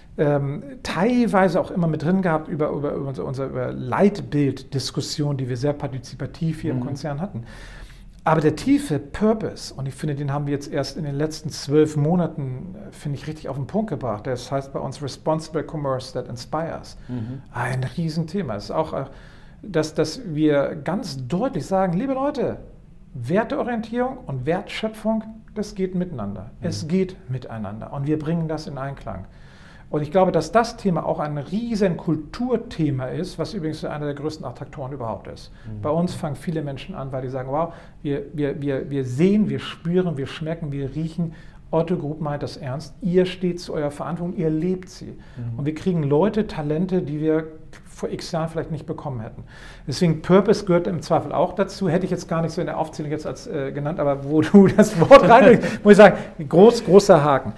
teilweise auch immer mit drin gehabt über unsere Leitbilddiskussion, die wir sehr partizipativ hier im Konzern hatten. Aber der tiefe Purpose, und ich finde, den haben wir jetzt erst in den letzten 12 Monaten, finde ich, richtig auf den Punkt gebracht. Das heißt bei uns Responsible Commerce that Inspires. Ein Riesenthema. Es ist auch, dass wir ganz deutlich sagen, liebe Leute, Werteorientierung und Wertschöpfung, das geht miteinander. Es geht miteinander und wir bringen das in Einklang. Und ich glaube, dass das Thema auch ein riesen Kulturthema ist, was übrigens einer der größten Attraktoren überhaupt ist. Bei uns fangen viele Menschen an, weil die sagen, wow, wir sehen, wir spüren, wir schmecken, wir riechen, Otto Group meint das ernst, ihr steht zu eurer Verantwortung, ihr lebt sie. Und wir kriegen Leute, Talente, die wir vor x Jahren vielleicht nicht bekommen hätten. Deswegen Purpose gehört im Zweifel auch dazu, hätte ich jetzt gar nicht so in der Aufzählung jetzt als genannt, aber wo du das Wort reinbringst, muss ich sagen, großer Haken.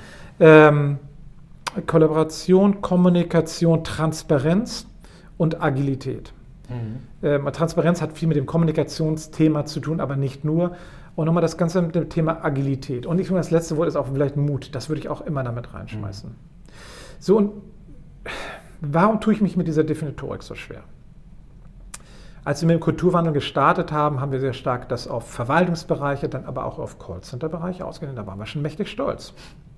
Kollaboration, Kommunikation, Transparenz und Agilität. Transparenz hat viel mit dem Kommunikationsthema zu tun, aber nicht nur. Und nochmal das Ganze mit dem Thema Agilität. Und ich finde, das letzte Wort ist auch vielleicht Mut. Das würde ich auch immer damit reinschmeißen. So, und warum tue ich mich mit dieser Definitorik so schwer? Als wir mit dem Kulturwandel gestartet haben, haben wir sehr stark das auf Verwaltungsbereiche, dann aber auch auf Callcenter-Bereiche ausgedehnt. Da waren wir schon mächtig stolz.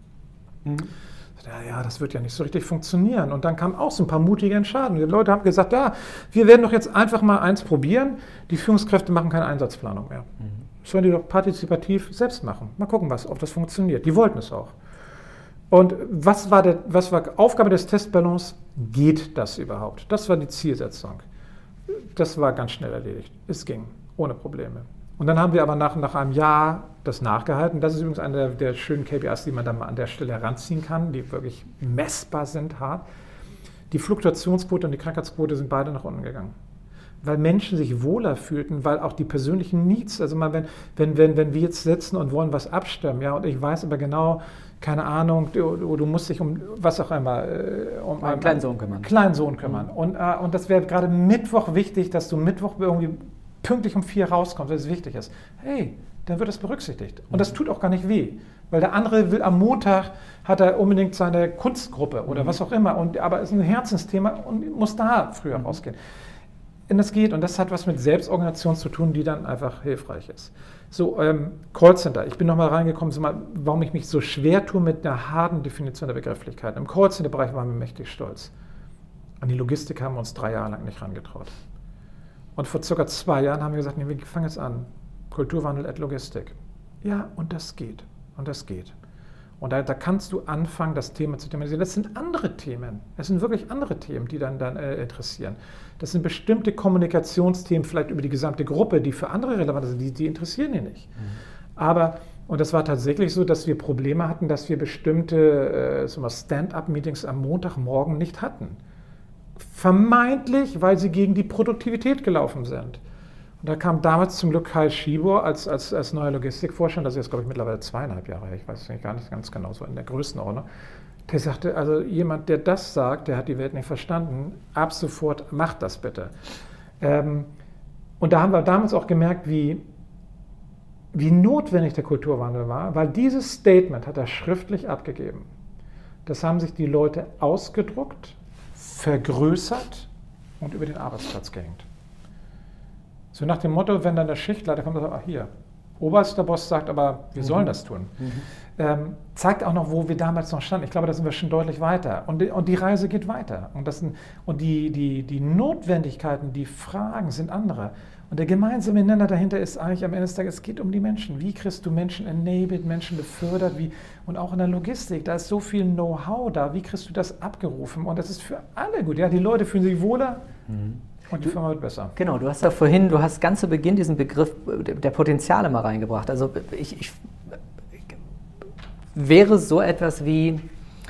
Ja, das wird ja nicht so richtig funktionieren. Und dann kamen auch so ein paar mutige Entscheidungen. Die Leute haben gesagt, ja, wir werden doch jetzt einfach mal eins probieren. Die Führungskräfte machen keine Einsatzplanung mehr. Das sollen die doch partizipativ selbst machen. Mal gucken, ob das funktioniert. Die wollten es auch. Und was war Aufgabe des Testballons? Geht das überhaupt? Das war die Zielsetzung. Das war ganz schnell erledigt. Es ging, ohne Probleme. Und dann haben wir aber nach einem Jahr das nachgehalten. Das ist übrigens eine der schönen KPIs, die man dann mal an der Stelle heranziehen kann, die wirklich messbar sind, hart. Die Fluktuationsquote und die Krankheitsquote sind beide nach unten gegangen. Weil Menschen sich wohler fühlten, weil auch die persönlichen Needs, also mal wenn wir jetzt sitzen und wollen was abstimmen, ja, und ich weiß aber genau, keine Ahnung, du musst dich um was auch immer, um einen kleinen Sohn kümmern. Und das wäre gerade Mittwoch wichtig, dass du Mittwoch irgendwie pünktlich um 4 rauskommst, dass es wichtig ist. Hey, dann wird das berücksichtigt. Und das tut auch gar nicht weh. Weil der andere will am Montag, hat er unbedingt seine Kunstgruppe oder was auch immer. Aber es ist ein Herzensthema und muss da früher rausgehen. Und das geht und das hat was mit Selbstorganisation zu tun, die dann einfach hilfreich ist. So, Callcenter. Ich bin nochmal reingekommen, warum ich mich so schwer tue mit einer harten Definition der Begrifflichkeit. Im Callcenter-Bereich waren wir mächtig stolz. An die Logistik haben wir uns 3 Jahre lang nicht herangetraut. Und vor ca. 2 Jahren haben wir gesagt, nee, wir fangen jetzt an. Kulturwandel at Logistik. Ja, und das geht. Und das geht. Und da kannst du anfangen, das Thema zu thematisieren. Das sind andere Themen. Das sind wirklich andere Themen, die dann interessieren. Das sind bestimmte Kommunikationsthemen, vielleicht über die gesamte Gruppe, die für andere relevant sind. Die interessieren die nicht. Und das war tatsächlich so, dass wir Probleme hatten, dass wir bestimmte Stand-up-Meetings am Montagmorgen nicht hatten. Vermeintlich, weil sie gegen die Produktivität gelaufen sind. Und da kam damals zum Glück Kai Schibor als neuer Logistikvorstand, das ist jetzt, glaube ich, mittlerweile 2,5 Jahre her, ich weiß es nicht, gar nicht ganz genau, so in der Größenordnung. Der sagte, also jemand, der das sagt, der hat die Welt nicht verstanden, ab sofort macht das bitte. Und da haben wir damals auch gemerkt, wie notwendig der Kulturwandel war, weil dieses Statement hat er schriftlich abgegeben. Das haben sich die Leute ausgedruckt, vergrößert und über den Arbeitsplatz gehängt. So nach dem Motto, wenn dann der Schichtleiter kommt und sagt, hier, oberster Boss sagt aber, wir sollen das tun. Zeigt auch noch, wo wir damals noch standen. Ich glaube, da sind wir schon deutlich weiter. Und die Reise geht weiter. Und die Notwendigkeiten, die Fragen sind andere. Und der gemeinsame Nenner dahinter ist eigentlich am Ende des Tages, es geht um die Menschen. Wie kriegst du Menschen enabled, Menschen befördert? Und auch in der Logistik, da ist so viel Know-how da. Wie kriegst du das abgerufen? Und das ist für alle gut. Ja, die Leute fühlen sich wohler. Und die Firma wird besser. Genau, du hast ganz zu Beginn diesen Begriff der Potenziale mal reingebracht. Also ich wäre so etwas wie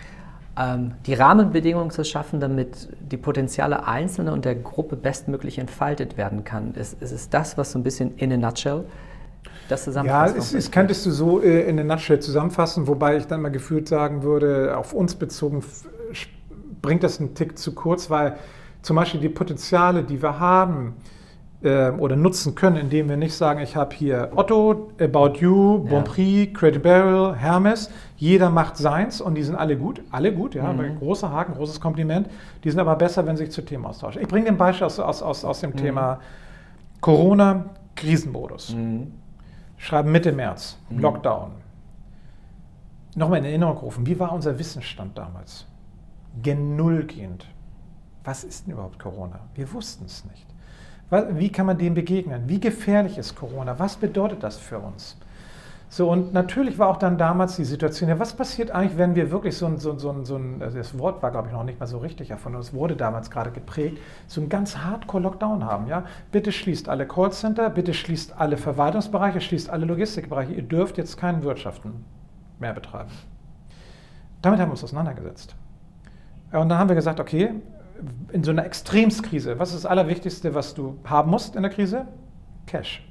die Rahmenbedingungen zu schaffen, damit die Potenziale Einzelner und der Gruppe bestmöglich entfaltet werden kann. Ist es das, was so ein bisschen in a nutshell das zusammenfasst? Ja, es könntest du so in a nutshell zusammenfassen, wobei ich dann mal gefühlt sagen würde, auf uns bezogen bringt das einen Tick zu kurz, weil zum Beispiel die Potenziale, die wir haben oder nutzen können, indem wir nicht sagen, ich habe hier Otto, About You, Bonprix, Crate & Barrel, Hermes, jeder macht seins und die sind alle gut, ja, großer Haken, großes Kompliment, die sind aber besser, wenn sie sich zu Themen austauschen. Ich bringe dir ein Beispiel aus dem Thema Corona, Krisenmodus. Schreiben Mitte März, Lockdown. Nochmal in Erinnerung rufen, wie war unser Wissensstand damals? Gen Null gehend. Was ist denn überhaupt Corona? Wir wussten es nicht. Wie kann man dem begegnen? Wie gefährlich ist Corona? Was bedeutet das für uns? So, und natürlich war auch dann damals die Situation, ja, was passiert eigentlich, wenn wir wirklich das Wort war, glaube ich, noch nicht mal so richtig erfunden, es wurde damals gerade geprägt, so einen ganz Hardcore-Lockdown haben, ja? Bitte schließt alle Callcenter, bitte schließt alle Verwaltungsbereiche, schließt alle Logistikbereiche, ihr dürft jetzt kein Wirtschaften mehr betreiben. Damit haben wir uns auseinandergesetzt. Und dann haben wir gesagt, okay, in so einer Extremskrise, was ist das Allerwichtigste, was du haben musst in der Krise? Cash.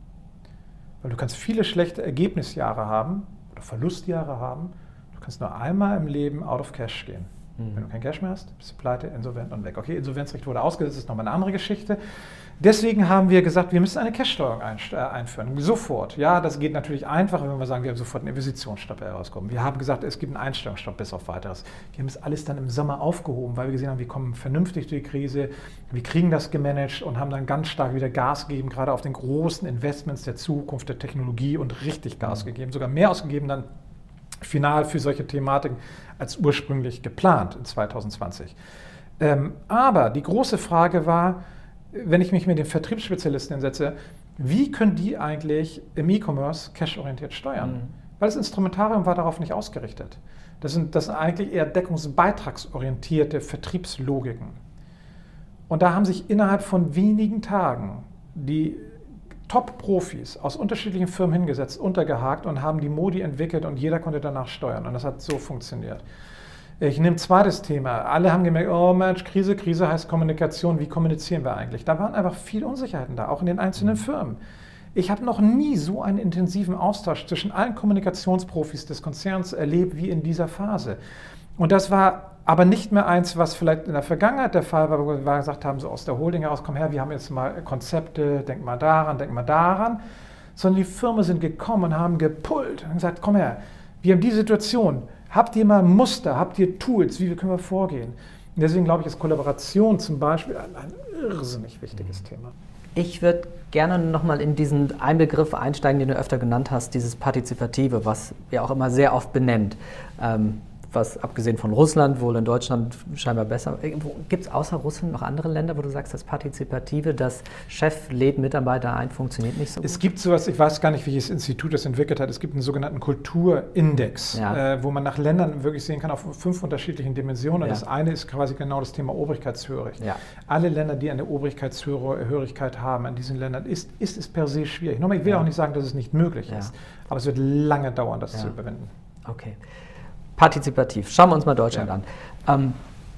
Weil du kannst viele schlechte Ergebnisjahre haben oder Verlustjahre haben. Du kannst nur einmal im Leben out of cash gehen. Wenn du kein Cash mehr hast, bist du pleite, insolvent und weg. Okay, Insolvenzrecht wurde ausgesetzt, ist nochmal eine andere Geschichte. Deswegen haben wir gesagt, wir müssen eine Cashsteuerung einführen. Sofort. Ja, das geht natürlich einfacher, wenn wir sagen, wir haben sofort einen Investitionsstopp herauskommen. Wir haben gesagt, es gibt einen Einstellungsstopp bis auf Weiteres. Wir haben es alles dann im Sommer aufgehoben, weil wir gesehen haben, wir kommen vernünftig durch die Krise, wir kriegen das gemanagt und haben dann ganz stark wieder Gas gegeben, gerade auf den großen Investments der Zukunft, der Technologie und richtig Gas gegeben, sogar mehr ausgegeben dann final für solche Thematiken als ursprünglich geplant in 2020. Aber die große Frage war, wenn ich mich mit den Vertriebsspezialisten hinsetze, wie können die eigentlich im E-Commerce cash-orientiert steuern? Weil das Instrumentarium war darauf nicht ausgerichtet. Das sind eigentlich eher deckungsbeitragsorientierte Vertriebslogiken. Und da haben sich innerhalb von wenigen Tagen die Top-Profis aus unterschiedlichen Firmen hingesetzt, untergehakt und haben die Modi entwickelt und jeder konnte danach steuern. Und das hat so funktioniert. Ich nehme ein zweites Thema. Alle haben gemerkt, oh Mensch, Krise heißt Kommunikation. Wie kommunizieren wir eigentlich? Da waren einfach viele Unsicherheiten da, auch in den einzelnen Firmen. Ich habe noch nie so einen intensiven Austausch zwischen allen Kommunikationsprofis des Konzerns erlebt wie in dieser Phase. Und das war aber nicht mehr eins, was vielleicht in der Vergangenheit der Fall war, wo wir gesagt haben, so aus der Holding heraus, komm her, wir haben jetzt mal Konzepte, denk mal daran, sondern die Firmen sind gekommen und haben gepullt und gesagt, komm her, wir haben die Situation, habt ihr mal Muster, habt ihr Tools, wie können wir vorgehen? Und deswegen glaube ich, ist Kollaboration zum Beispiel ein irrsinnig wichtiges Thema. Ich würde gerne nochmal in diesen einen Begriff einsteigen, den du öfter genannt hast, dieses Partizipative, was ihr auch immer sehr oft benennt. was abgesehen von Russland wohl in Deutschland scheinbar besser. Gibt es außer Russland noch andere Länder, wo du sagst, das Partizipative, das Chef lädt Mitarbeiter ein, funktioniert nicht so gut? Es gibt sowas, ich weiß gar nicht, welches Institut das entwickelt hat, es gibt einen sogenannten Kulturindex, wo man nach Ländern wirklich sehen kann, auf 5 unterschiedlichen Dimensionen. Ja. Das eine ist quasi genau das Thema Obrigkeitshörig. Ja. Alle Länder, die eine Obrigkeitshörigkeit haben, an diesen Ländern, ist es per se schwierig. Nochmal, ich will auch nicht sagen, dass es nicht möglich ist, aber es wird lange dauern, das zu überwinden. Okay. Partizipativ. Schauen wir uns mal Deutschland an.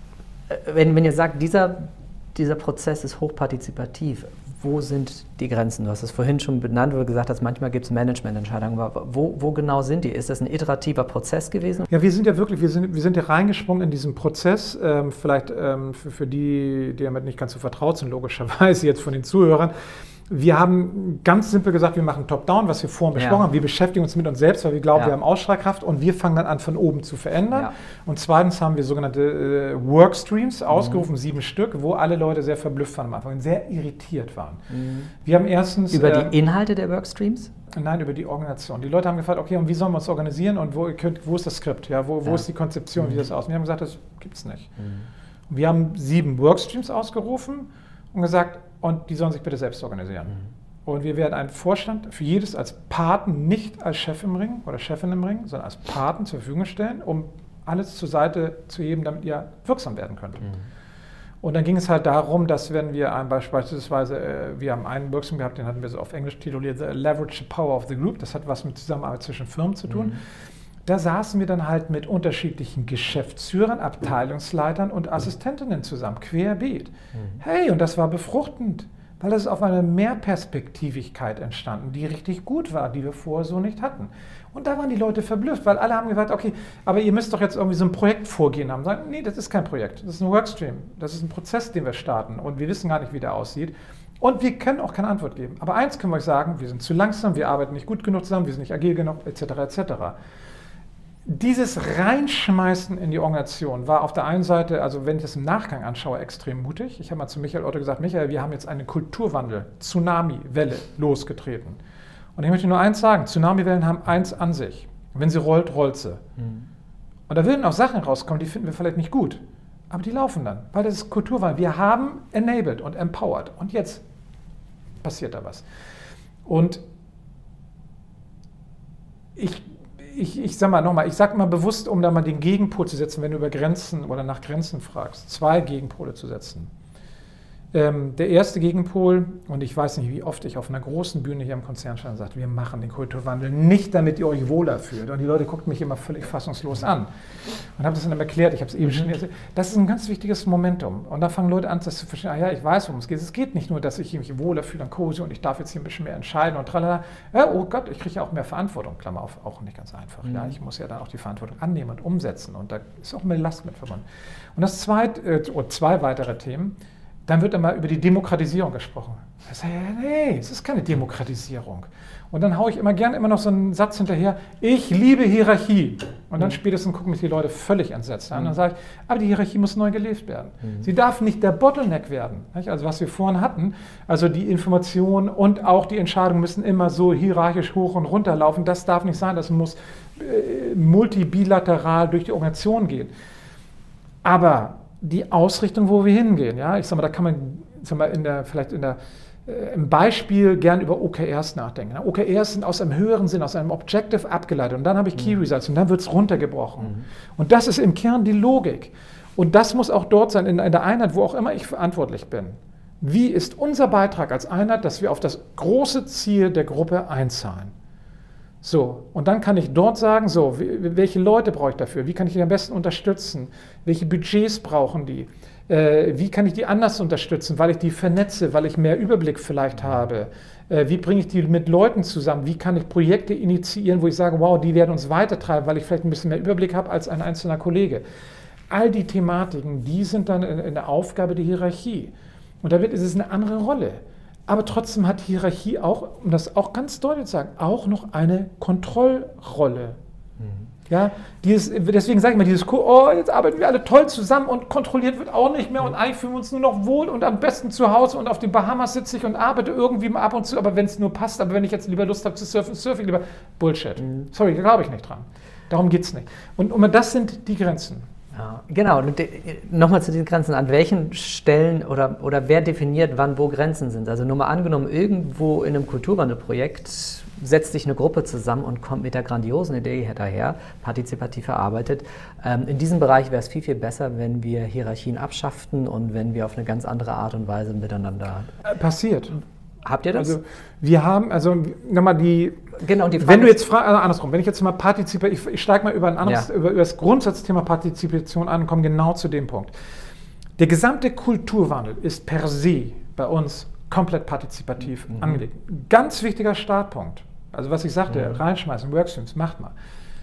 Wenn ihr sagt, dieser Prozess ist hochpartizipativ, wo sind die Grenzen? Du hast es vorhin schon benannt, wo du gesagt hast, manchmal gibt es Managemententscheidungen. Wo genau sind die? Ist das ein iterativer Prozess gewesen? Ja, wir sind ja reingesprungen in diesen Prozess. Vielleicht für die damit nicht ganz so vertraut sind, logischerweise jetzt von den Zuhörern. Wir haben ganz simpel gesagt, wir machen Top-Down, was wir vorhin besprochen haben. Wir beschäftigen uns mit uns selbst, weil wir glauben, wir haben Ausstrahlkraft und wir fangen dann an, von oben zu verändern. Ja. Und zweitens haben wir sogenannte Workstreams ausgerufen, 7 Stück, wo alle Leute sehr verblüfft waren am Anfang und sehr irritiert waren. Wir haben erstens... Über die Inhalte der Workstreams? Nein, über die Organisation. Die Leute haben gefragt, okay, und wie sollen wir uns organisieren und wo ist das Skript? Ja, wo ist die Konzeption, wie das aussieht? Wir haben gesagt, das gibt es nicht. Und wir haben 7 Workstreams ausgerufen und gesagt, und die sollen sich bitte selbst organisieren. Und wir werden einen Vorstand für jedes als Paten, nicht als Chef im Ring oder Chefin im Ring, sondern als Paten zur Verfügung stellen, um alles zur Seite zu heben, damit ihr wirksam werden könnt. Und dann ging es halt darum, dass wenn wir beispielsweise, wir haben einen Workshop gehabt, den hatten wir so auf Englisch tituliert, Leverage the Power of the Group, das hat was mit Zusammenarbeit zwischen Firmen zu tun. Da saßen wir dann halt mit unterschiedlichen Geschäftsführern, Abteilungsleitern und Assistentinnen zusammen, querbeet. Hey, und das war befruchtend, weil es auf eine Mehrperspektivigkeit entstanden, die richtig gut war, die wir vorher so nicht hatten. Und da waren die Leute verblüfft, weil alle haben gesagt, okay, aber ihr müsst doch jetzt irgendwie so ein Projekt vorgehen haben. Sagen, nee, das ist kein Projekt, das ist ein Workstream, das ist ein Prozess, den wir starten und wir wissen gar nicht, wie der aussieht. Und wir können auch keine Antwort geben. Aber eins können wir euch sagen, wir sind zu langsam, wir arbeiten nicht gut genug zusammen, wir sind nicht agil genug, etc., etc. Dieses Reinschmeißen in die Organisation war auf der einen Seite, also wenn ich das im Nachgang anschaue, extrem mutig. Ich habe mal zu Michael Otto gesagt, Michael, wir haben jetzt eine Kulturwandel, Tsunami-Welle losgetreten. Und ich möchte nur eins sagen, Tsunami-Wellen haben eins an sich. Wenn sie rollt, rollt sie. Und da würden auch Sachen rauskommen, die finden wir vielleicht nicht gut. Aber die laufen dann, weil das ist Kulturwandel. Wir haben enabled und empowered. Und jetzt passiert da was. Und ich sage mal nochmal, ich sage mal bewusst, um da mal den Gegenpol zu setzen, wenn du über Grenzen oder nach Grenzen fragst, 2 Gegenpole zu setzen. Der erste Gegenpol, und ich weiß nicht, wie oft ich auf einer großen Bühne hier im Konzern stand und sagte, wir machen den Kulturwandel nicht, damit ihr euch wohler fühlt. Und die Leute guckten mich immer völlig fassungslos an. Und habe das dann erklärt, ich habe es eben schon erzählt. Das ist ein ganz wichtiges Momentum. Und da fangen Leute an, das zu verstehen, ja, ich weiß, worum es geht. Es geht nicht nur, dass ich mich wohler fühle und cozy und ich darf jetzt hier ein bisschen mehr entscheiden und tralala. Ja, oh Gott, ich kriege ja auch mehr Verantwortung. Klammer auf, auch nicht ganz einfach. Ja, ich muss ja dann auch die Verantwortung annehmen und umsetzen. Und da ist auch mehr Last mit verbunden. Und das zweite, oder 2 weitere Themen. Dann wird immer über die Demokratisierung gesprochen. Ich sage, nee, es ist keine Demokratisierung. Und dann haue ich immer noch so einen Satz hinterher, ich liebe Hierarchie. Und dann spätestens gucken mich die Leute völlig entsetzt an. Und dann sage ich, aber die Hierarchie muss neu gelebt werden. Sie darf nicht der Bottleneck werden. Also was wir vorhin hatten, also die Information und auch die Entscheidungen müssen immer so hierarchisch hoch und runter laufen. Das darf nicht sein, das muss multibilateral durch die Organisation gehen. Aber die Ausrichtung, wo wir hingehen. Ja? Ich sage mal, da kann man im Beispiel gern über OKRs nachdenken. OKRs sind aus einem höheren Sinn, aus einem Objective abgeleitet. Und dann habe ich Key Results und dann wird es runtergebrochen. Und das ist im Kern die Logik. Und das muss auch dort sein, in der Einheit, wo auch immer ich verantwortlich bin. Wie ist unser Beitrag als Einheit, dass wir auf das große Ziel der Gruppe einzahlen? So, und dann kann ich dort sagen, so, welche Leute brauche ich dafür? Wie kann ich die am besten unterstützen? Welche Budgets brauchen die? Wie kann ich die anders unterstützen, weil ich die vernetze, weil ich mehr Überblick vielleicht habe? Wie bringe ich die mit Leuten zusammen? Wie kann ich Projekte initiieren, wo ich sage, wow, die werden uns weitertreiben, weil ich vielleicht ein bisschen mehr Überblick habe als ein einzelner Kollege? All die Thematiken, die sind dann in der Aufgabe der Hierarchie. Und da ist es eine andere Rolle. Aber trotzdem hat Hierarchie auch, um das auch ganz deutlich zu sagen, auch noch eine Kontrollrolle. Ja, deswegen sage ich mal, jetzt arbeiten wir alle toll zusammen und kontrolliert wird auch nicht mehr und eigentlich fühlen wir uns nur noch wohl und am besten zu Hause und auf den Bahamas sitze ich und arbeite irgendwie mal ab und zu, aber wenn es nur passt, aber wenn ich jetzt lieber Lust habe zu surfen, surfe ich lieber. Bullshit. Sorry, da glaube ich nicht dran. Darum geht es nicht. Und das sind die Grenzen. Ja, genau. Nochmal zu den Grenzen. An welchen Stellen oder wer definiert, wann wo Grenzen sind? Also nur mal angenommen, irgendwo in einem Kulturwandelprojekt setzt sich eine Gruppe zusammen und kommt mit der grandiosen Idee daher, partizipativ erarbeitet. In diesem Bereich wäre es viel, viel besser, wenn wir Hierarchien abschafften und wenn wir auf eine ganz andere Art und Weise miteinander... Passiert. Habt ihr das? Also wir haben, nochmal die... Genau, die Frage wenn du jetzt fragst, also andersrum, wenn ich jetzt mal ich steige mal über über das Grundsatzthema Partizipation an und komme genau zu dem Punkt. Der gesamte Kulturwandel ist per se bei uns komplett partizipativ angelegt. Ganz wichtiger Startpunkt. Also was ich sagte, reinschmeißen, Workstreams, macht mal.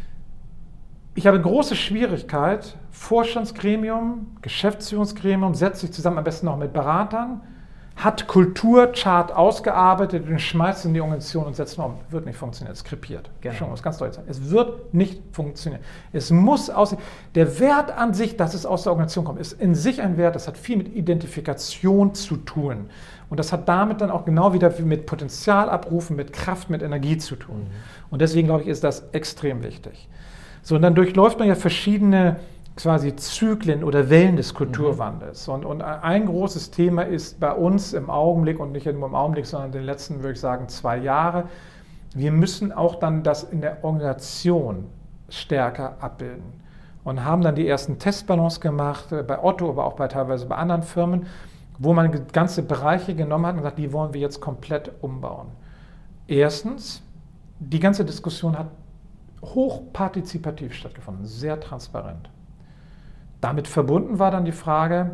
Ich habe große Schwierigkeit, Vorstandsgremium, Geschäftsführungsgremium setzt sich zusammen, am besten noch mit Beratern, hat Kulturchart ausgearbeitet und schmeißt in die Organisation und setzt mal um. Wird nicht funktionieren, es krepiert. Genau. Schon muss ganz deutlich sein. Es wird nicht funktionieren. Es muss der Wert an sich, dass es aus der Organisation kommt, ist in sich ein Wert, das hat viel mit Identifikation zu tun. Und das hat damit dann auch genau wieder mit Potenzialabrufen, mit Kraft, mit Energie zu tun. Und deswegen, glaube ich, ist das extrem wichtig. So, und dann durchläuft man ja verschiedene quasi Zyklen oder Wellen des Kulturwandels. Und ein großes Thema ist bei uns im Augenblick, und nicht nur im Augenblick, sondern in den letzten, würde ich sagen, 2 Jahre, wir müssen auch dann das in der Organisation stärker abbilden. Und haben dann die ersten Testballons gemacht, bei Otto, aber auch teilweise bei anderen Firmen, wo man ganze Bereiche genommen hat und gesagt, die wollen wir jetzt komplett umbauen. Erstens, die ganze Diskussion hat hochpartizipativ stattgefunden, sehr transparent. Damit verbunden war dann die Frage,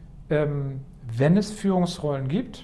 wenn es Führungsrollen gibt,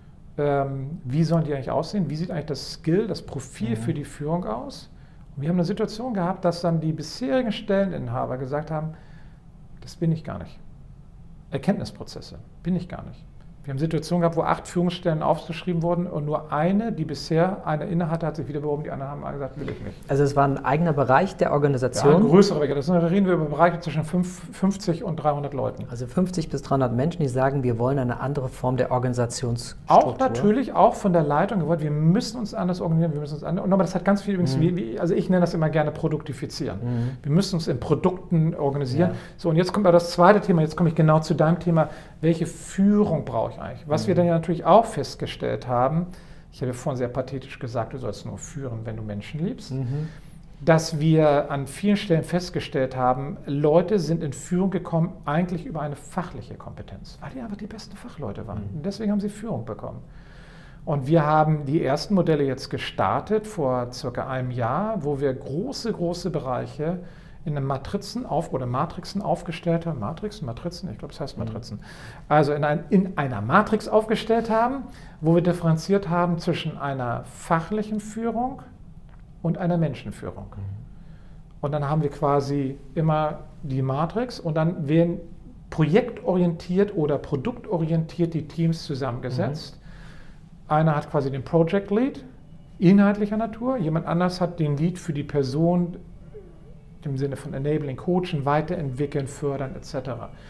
wie sollen die eigentlich aussehen? Wie sieht eigentlich das Skill, das Profil für die Führung aus? Und wir haben eine Situation gehabt, dass dann die bisherigen Stelleninhaber gesagt haben, das bin ich gar nicht. Erkenntnisprozesse, bin ich gar nicht. Wir haben Situationen gehabt, wo 8 Führungsstellen aufgeschrieben wurden und nur eine, die bisher eine innehatte, hat sich wieder beworben, die anderen haben gesagt, will ich nicht. Also es war ein eigener Bereich der Organisation? Ja, ein größerer Bereich. Da reden wir über Bereiche zwischen 50 und 300 Leuten. Also 50 bis 300 Menschen, die sagen, wir wollen eine andere Form der Organisationsstruktur. Auch natürlich, auch von der Leitung gewollt, wir müssen uns anders organisieren, wir müssen uns anders, und aber das hat ganz viel übrigens, also ich nenne das immer gerne produktifizieren. Wir müssen uns in Produkten organisieren. Ja. So, und jetzt kommt aber das zweite Thema, jetzt komme ich genau zu deinem Thema, welche Führung brauche ich eigentlich? Was wir dann ja natürlich auch festgestellt haben, ich habe ja vorhin sehr pathetisch gesagt, du sollst nur führen, wenn du Menschen liebst, dass wir an vielen Stellen festgestellt haben, Leute sind in Führung gekommen, eigentlich über eine fachliche Kompetenz, weil die einfach die besten Fachleute waren. Und deswegen haben sie Führung bekommen. Und wir haben die ersten Modelle jetzt gestartet vor circa einem Jahr, wo wir große Bereiche in einem Matrixen aufgestellt haben. Matrizen? Ich glaube, es heißt Matrizen. Also in einer Matrix aufgestellt haben, wo wir differenziert haben zwischen einer fachlichen Führung und einer Menschenführung. Und dann haben wir quasi immer die Matrix und dann werden projektorientiert oder produktorientiert die Teams zusammengesetzt. Einer hat quasi den Project Lead, inhaltlicher Natur, jemand anders hat den Lead für die Person, im Sinne von Enabling, Coachen, Weiterentwickeln, Fördern etc.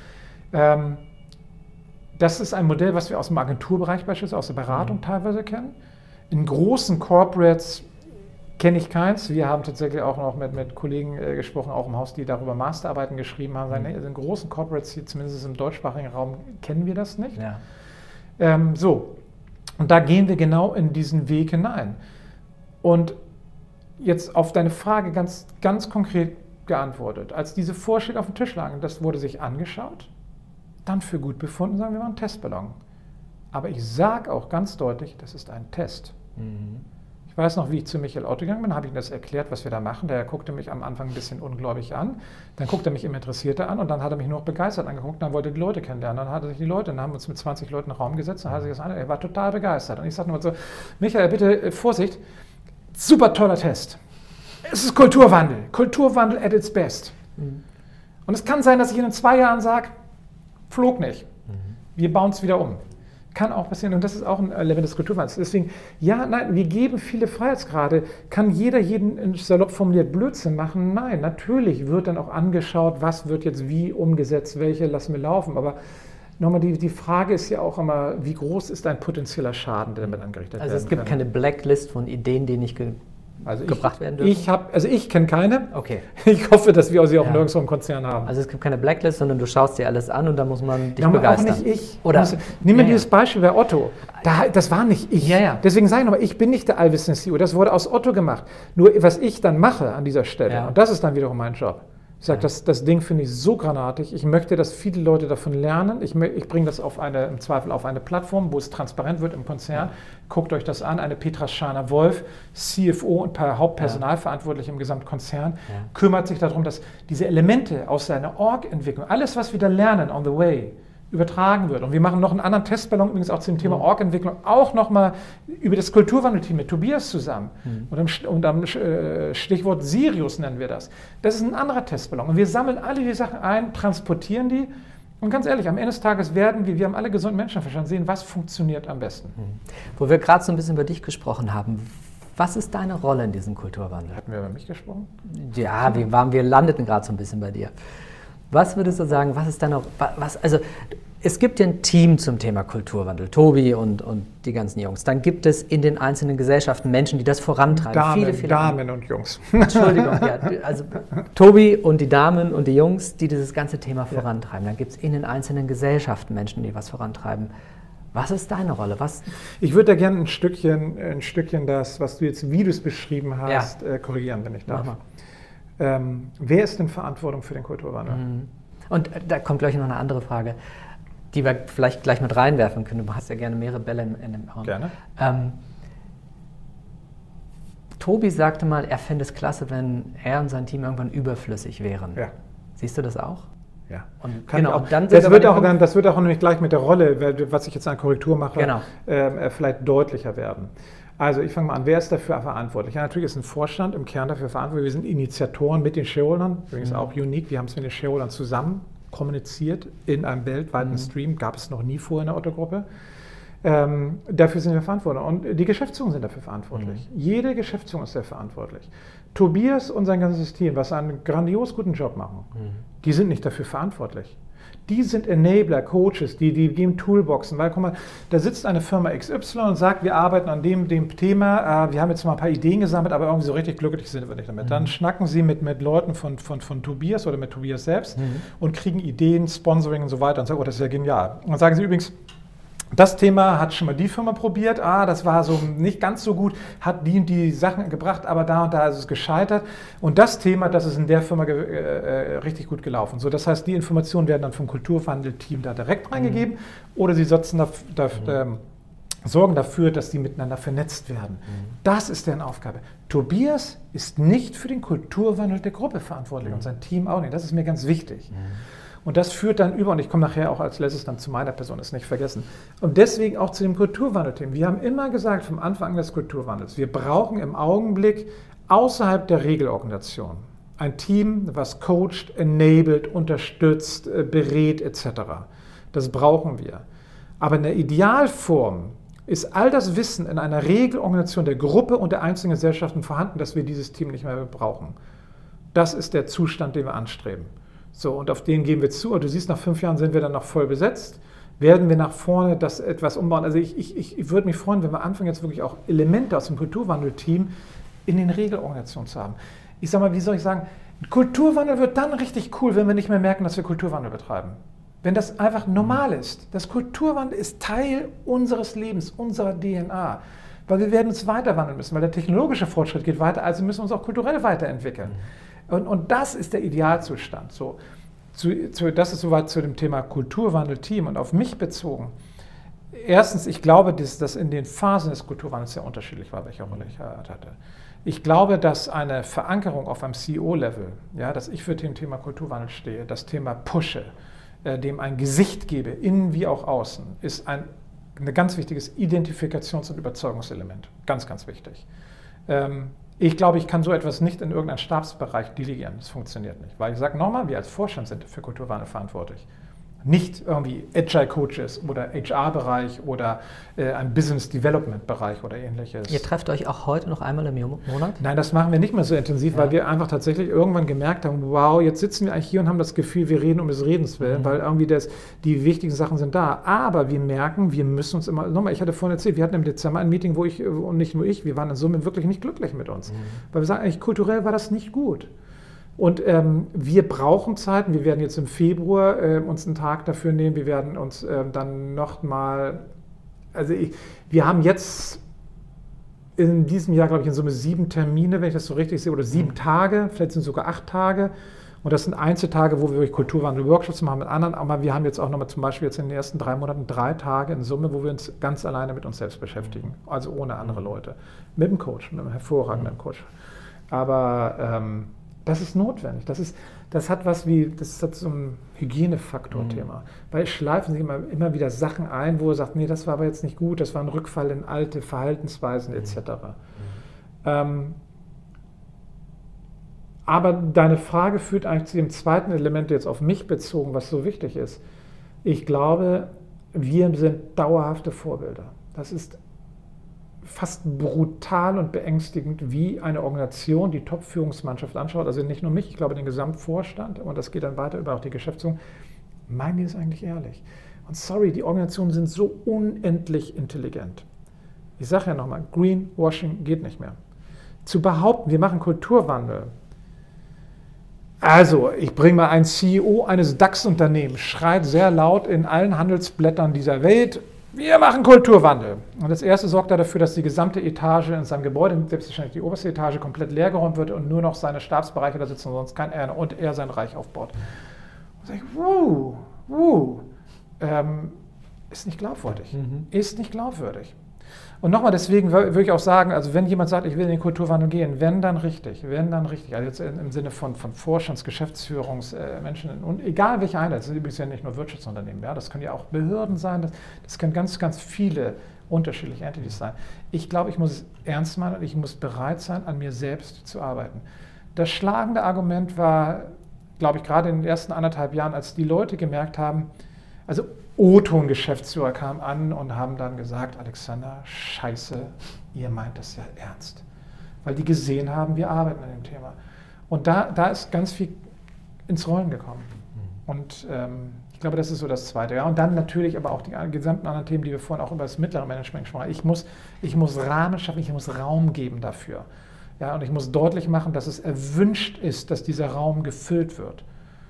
Das ist ein Modell, was wir aus dem Agenturbereich beispielsweise, aus der Beratung teilweise kennen. In großen Corporates kenne ich keins. Wir haben tatsächlich auch noch mit Kollegen gesprochen, auch im Haus, die darüber Masterarbeiten geschrieben haben. Sagen, in großen Corporates, hier, zumindest im deutschsprachigen Raum, kennen wir das nicht. Ja. Und da gehen wir genau in diesen Weg hinein. Und jetzt auf deine Frage ganz konkret geantwortet. Als diese Vorschläge auf dem Tisch lagen, das wurde sich angeschaut, dann für gut befunden, sagen wir mal, ein Testballon. Aber ich sage auch ganz deutlich, das ist ein Test. Ich weiß noch, wie ich zu Michael Otto gegangen bin, habe ich ihm das erklärt, was wir da machen. Der guckte mich am Anfang ein bisschen ungläubig an, dann guckte er mich immer interessierter an und dann hat er mich nur noch begeistert angeguckt, dann wollte er die Leute kennenlernen. Dann hat er sich die Leute, dann haben wir uns mit 20 Leuten in den Raum gesetzt, dann hat er sich das an, er war total begeistert. Und ich sagte nur so, Michael, bitte Vorsicht, super toller Test. Es ist Kulturwandel at its best. Und es kann sein, dass ich in 2 Jahren sage, flog nicht. Wir bauen es wieder um. Kann auch passieren und das ist auch ein Element des Kulturwandels. Deswegen, wir geben viele Freiheitsgrade. Kann jeder jeden salopp formuliert Blödsinn machen? Nein, natürlich wird dann auch angeschaut, was wird jetzt wie umgesetzt, welche lassen wir laufen. Aber nochmal, die Frage ist ja auch immer, wie groß ist ein potenzieller Schaden, der damit angerichtet wird? Also es gibt keine Blacklist von Ideen, die nicht gebracht werden dürfen? Ich kenne keine. Okay. Ich hoffe, dass wir sie auch nirgendwo im Konzern haben. Also es gibt keine Blacklist, sondern du schaust dir alles an und da muss man dich begeistern. Auch nicht ich. Nimm mir dieses Beispiel bei Otto. Das war nicht ich. Deswegen sage ich nochmal, ich bin nicht der allwissende CEO. Das wurde aus Otto gemacht. Nur was ich dann mache an dieser Stelle, und das ist dann wiederum mein Job. Ich sage, das Ding finde ich so granatig. Ich möchte, dass viele Leute davon lernen. Ich bringe das im Zweifel auf eine Plattform, wo es transparent wird im Konzern. Guckt euch das an. Eine Petra Schaner-Wolf, CFO und Hauptpersonalverantwortliche im Gesamtkonzern, kümmert sich darum, dass diese Elemente aus seiner Org-Entwicklung, alles, was wir da lernen on the way, übertragen wird. Und wir machen noch einen anderen Testballon übrigens auch zum Thema Org-Entwicklung, auch nochmal über das Kulturwandelteam mit Tobias zusammen. Und am Stichwort Sirius nennen wir das. Das ist ein anderer Testballon. Und wir sammeln alle die Sachen ein, transportieren die. Und ganz ehrlich, am Ende des Tages werden wir haben alle gesunden Menschenverstand, sehen, was funktioniert am besten. Wo wir gerade so ein bisschen über dich gesprochen haben, was ist deine Rolle in diesem Kulturwandel? Hatten wir über mich gesprochen? Ja, wir landeten gerade so ein bisschen bei dir. Was würdest du sagen, was ist deine, also es gibt ja ein Team zum Thema Kulturwandel, Tobi und die ganzen Jungs. Dann gibt es in den einzelnen Gesellschaften Menschen, die das vorantreiben. Viele Damen und Jungs. Entschuldigung, also Tobi und die Damen und die Jungs, die dieses ganze Thema vorantreiben. Dann gibt es in den einzelnen Gesellschaften Menschen, die was vorantreiben. Was ist deine Rolle? Ich würde da gerne ein Stückchen das, was du jetzt, wie du es beschrieben hast, korrigieren, wenn ich darf. Wer ist denn Verantwortung für den Kulturwandel? Und da kommt gleich noch eine andere Frage, die wir vielleicht gleich mit reinwerfen können. Du hast ja gerne mehrere Bälle in dem Raum. Gerne. Tobi sagte mal, er fände es klasse, wenn er und sein Team irgendwann überflüssig wären. Ja. Siehst du das auch? Ja. Und dann das wird auch nämlich gleich mit der Rolle, was ich jetzt an Korrektur mache, vielleicht deutlicher werden. Also ich fange mal an, wer ist dafür verantwortlich? Ja, natürlich ist ein Vorstand im Kern dafür verantwortlich. Wir sind Initiatoren mit den Shareholdern, übrigens auch unique. Wir haben es mit den Shareholdern zusammen kommuniziert in einem weltweiten Stream, gab es noch nie vorher in der Otto-Gruppe. Dafür sind wir verantwortlich und die Geschäftsführung sind dafür verantwortlich. Jede Geschäftsführung ist dafür verantwortlich. Tobias und sein ganzes Team, was einen grandios guten Job machen, die sind nicht dafür verantwortlich. Die sind Enabler, Coaches, die geben Toolboxen, weil, guck mal, da sitzt eine Firma XY und sagt, wir arbeiten an dem Thema, wir haben jetzt mal ein paar Ideen gesammelt, aber irgendwie so richtig glücklich sind wir nicht damit. Dann schnacken sie mit Leuten von Tobias oder mit Tobias selbst und kriegen Ideen, Sponsoring und so weiter und sagen, oh, das ist ja genial. Und dann sagen sie übrigens, das Thema hat schon mal die Firma probiert, das war so nicht ganz so gut, hat die Sachen gebracht, aber da und da ist es gescheitert. Und das Thema, das ist in der Firma richtig gut gelaufen. So, das heißt, die Informationen werden dann vom Kulturwandelteam da direkt reingegeben oder sie sorgen dafür, dass die miteinander vernetzt werden. Das ist deren Aufgabe. Tobias ist nicht für den Kulturwandel der Gruppe verantwortlich und sein Team auch nicht. Das ist mir ganz wichtig. Und das führt dann über, und ich komme nachher auch als letztes dann zu meiner Person, ist nicht vergessen. Und deswegen auch zu dem Kulturwandelteam. Wir haben immer gesagt, vom Anfang des Kulturwandels, wir brauchen im Augenblick außerhalb der Regelorganisation ein Team, was coacht, enabled, unterstützt, berät etc. Das brauchen wir. Aber in der Idealform ist all das Wissen in einer Regelorganisation der Gruppe und der einzelnen Gesellschaften vorhanden, dass wir dieses Team nicht mehr brauchen. Das ist der Zustand, den wir anstreben. So, und auf den gehen wir zu. Und du siehst, nach 5 Jahren sind wir dann noch voll besetzt. Werden wir nach vorne das etwas umbauen? Also ich würde mich freuen, wenn wir anfangen, jetzt wirklich auch Elemente aus dem Kulturwandelteam in den Regelorganisationen zu haben. Ich sage mal, wie soll ich sagen, Kulturwandel wird dann richtig cool, wenn wir nicht mehr merken, dass wir Kulturwandel betreiben. Wenn das einfach normal ist. Das Kulturwandel ist Teil unseres Lebens, unserer DNA. Weil wir werden uns weiterwandeln müssen, weil der technologische Fortschritt geht weiter, also müssen wir uns auch kulturell weiterentwickeln. Und das ist der Idealzustand. So, das ist soweit zu dem Thema Kulturwandel-Team und auf mich bezogen. Erstens, ich glaube, dass in den Phasen des Kulturwandels sehr unterschiedlich war, welche Rolle ich hatte. Ich glaube, dass eine Verankerung auf einem CEO-Level, dass ich für das Thema Kulturwandel stehe, das Thema pushe, dem ein Gesicht gebe, innen wie auch außen, ist ein ganz wichtiges Identifikations- und Überzeugungselement. Ganz, ganz wichtig. Ich glaube, ich kann so etwas nicht in irgendeinen Stabsbereich delegieren. Das funktioniert nicht. Weil ich sage nochmal, wir als Vorstand sind für Kulturwandel verantwortlich. Nicht irgendwie Agile Coaches oder HR-Bereich oder ein Business Development-Bereich oder ähnliches. Ihr trefft euch auch heute noch einmal im Monat? Nein, das machen wir nicht mehr so intensiv, weil wir einfach tatsächlich irgendwann gemerkt haben, wow, jetzt sitzen wir eigentlich hier und haben das Gefühl, wir reden um des Redens willen, weil irgendwie die wichtigen Sachen sind da. Aber wir merken, wir müssen uns immer, nochmal, ich hatte vorhin erzählt, wir hatten im Dezember ein Meeting, wo ich, und nicht nur ich, wir waren in Summe wirklich nicht glücklich mit uns. Weil wir sagen, eigentlich kulturell war das nicht gut. Und wir brauchen Zeit. Wir werden jetzt im Februar uns einen Tag dafür nehmen. Wir werden uns dann nochmal, wir haben jetzt in diesem Jahr, glaube ich, in Summe 7 Termine, wenn ich das so richtig sehe, oder 7 Tage, vielleicht sind es sogar 8 Tage. Und das sind Einzeltage, wo wir wirklich Kulturwandel-Workshops machen mit anderen. Aber wir haben jetzt auch nochmal zum Beispiel jetzt in den ersten 3 Monaten 3 Tage in Summe, wo wir uns ganz alleine mit uns selbst beschäftigen. Also ohne andere Leute. Mit einem Coach, mit einem hervorragenden Coach. Aber das ist notwendig. Das hat so ein Hygienefaktor-Thema. Weil es schleifen sich immer wieder Sachen ein, wo er sagt, nee, das war aber jetzt nicht gut, das war ein Rückfall in alte Verhaltensweisen etc. Aber deine Frage führt eigentlich zu dem zweiten Element jetzt auf mich bezogen, was so wichtig ist. Ich glaube, wir sind dauerhafte Vorbilder. Das ist fast brutal und beängstigend, wie eine Organisation die Top-Führungsmannschaft anschaut. Also nicht nur mich, ich glaube den Gesamtvorstand, und das geht dann weiter über auch die Geschäftsführung. Meinen die das eigentlich ehrlich? Und sorry, die Organisationen sind so unendlich intelligent. Ich sage ja nochmal, Greenwashing geht nicht mehr. Zu behaupten, wir machen Kulturwandel. Also, ich bringe mal einen CEO eines DAX-Unternehmens, schreit sehr laut in allen Handelsblättern dieser Welt, wir machen Kulturwandel. Und als erstes sorgt er dafür, dass die gesamte Etage in seinem Gebäude, selbstverständlich die oberste Etage, komplett leergeräumt wird und nur noch seine Stabsbereiche da sitzen und sonst kein er und er sein Reich aufbaut. Und sage ich, ist nicht glaubwürdig. Ist nicht glaubwürdig. Und nochmal, deswegen würde ich auch sagen, also wenn jemand sagt, ich will in den Kulturwandel gehen, wenn dann richtig. Also jetzt im Sinne von Vorstands-, Geschäftsführungsmenschen und egal welche Einheit, das sind übrigens ja nicht nur Wirtschaftsunternehmen, ja, das können ja auch Behörden sein, das können ganz, ganz viele unterschiedliche Entities sein. Ich glaube, ich muss es ernst meinen und ich muss bereit sein, an mir selbst zu arbeiten. Das schlagende Argument war, glaube ich, gerade in den ersten 1,5 Jahren, als die Leute gemerkt haben, also O-Ton-Geschäftsführer kamen an und haben dann gesagt, Alexander, scheiße, ihr meint das ja ernst. Weil die gesehen haben, wir arbeiten an dem Thema. Und da ist ganz viel ins Rollen gekommen. Und ich glaube, das ist so das Zweite. Ja, und dann natürlich aber auch die gesamten anderen Themen, die wir vorhin auch über das mittlere Management gesprochen haben. Ich muss Rahmen schaffen, ich muss Raum geben dafür. Ja, und ich muss deutlich machen, dass es erwünscht ist, dass dieser Raum gefüllt wird.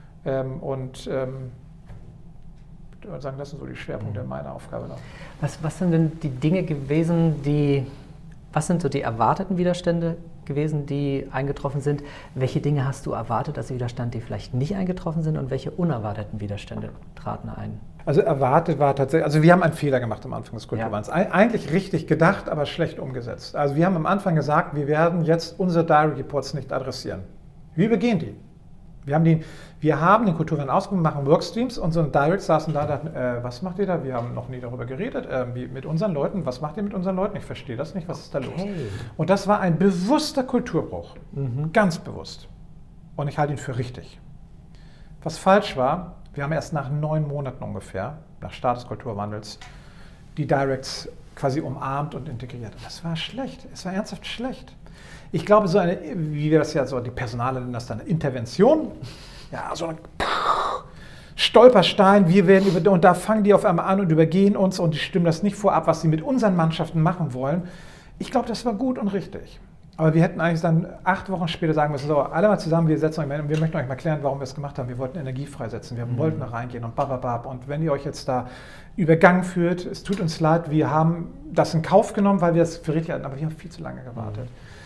Ich würde sagen, das sind so die Schwerpunkte meiner Aufgabe noch. Was sind denn die Dinge gewesen, was sind so die erwarteten Widerstände gewesen, die eingetroffen sind? Welche Dinge hast du erwartet als Widerstand, die vielleicht nicht eingetroffen sind und welche unerwarteten Widerstände traten ein? Also erwartet war tatsächlich, also wir haben einen Fehler gemacht am Anfang des Kulturwandels. Ja. Eigentlich richtig gedacht, aber schlecht umgesetzt. Also wir haben am Anfang gesagt, wir werden jetzt unsere Direct Reports nicht adressieren. Wie begehen die? Wir haben den Kulturwandel ausgerufen, machen Workstreams und so ein Direct saßen da und dachten, was macht ihr da? Wir haben noch nie darüber geredet. Mit unseren Leuten, was macht ihr mit unseren Leuten? Ich verstehe das nicht, was ist da los? Und das war ein bewusster Kulturbruch, ganz bewusst. Und ich halte ihn für richtig. Was falsch war, wir haben erst nach 9 Monaten ungefähr, nach Start des Kulturwandels, die Directs quasi umarmt und integriert. Und das war schlecht, es war ernsthaft schlecht. Ich glaube, so eine, wie wir das ja so, die Personale nennen das dann eine Intervention, ja, so ein Stolperstein, und da fangen die auf einmal an und übergehen uns und die stimmen das nicht vorab, was sie mit unseren Mannschaften machen wollen. Ich glaube, das war gut und richtig. Aber wir hätten eigentlich dann 8 Wochen später sagen müssen, so, alle mal zusammen, wir setzen euch mal, und wir möchten euch mal klären, warum wir es gemacht haben. Wir wollten Energie freisetzen, wir wollten da reingehen und bababab. Und wenn ihr euch jetzt da übergangen fühlt, es tut uns leid, wir haben das in Kauf genommen, weil wir es für richtig hatten, aber wir haben viel zu lange gewartet.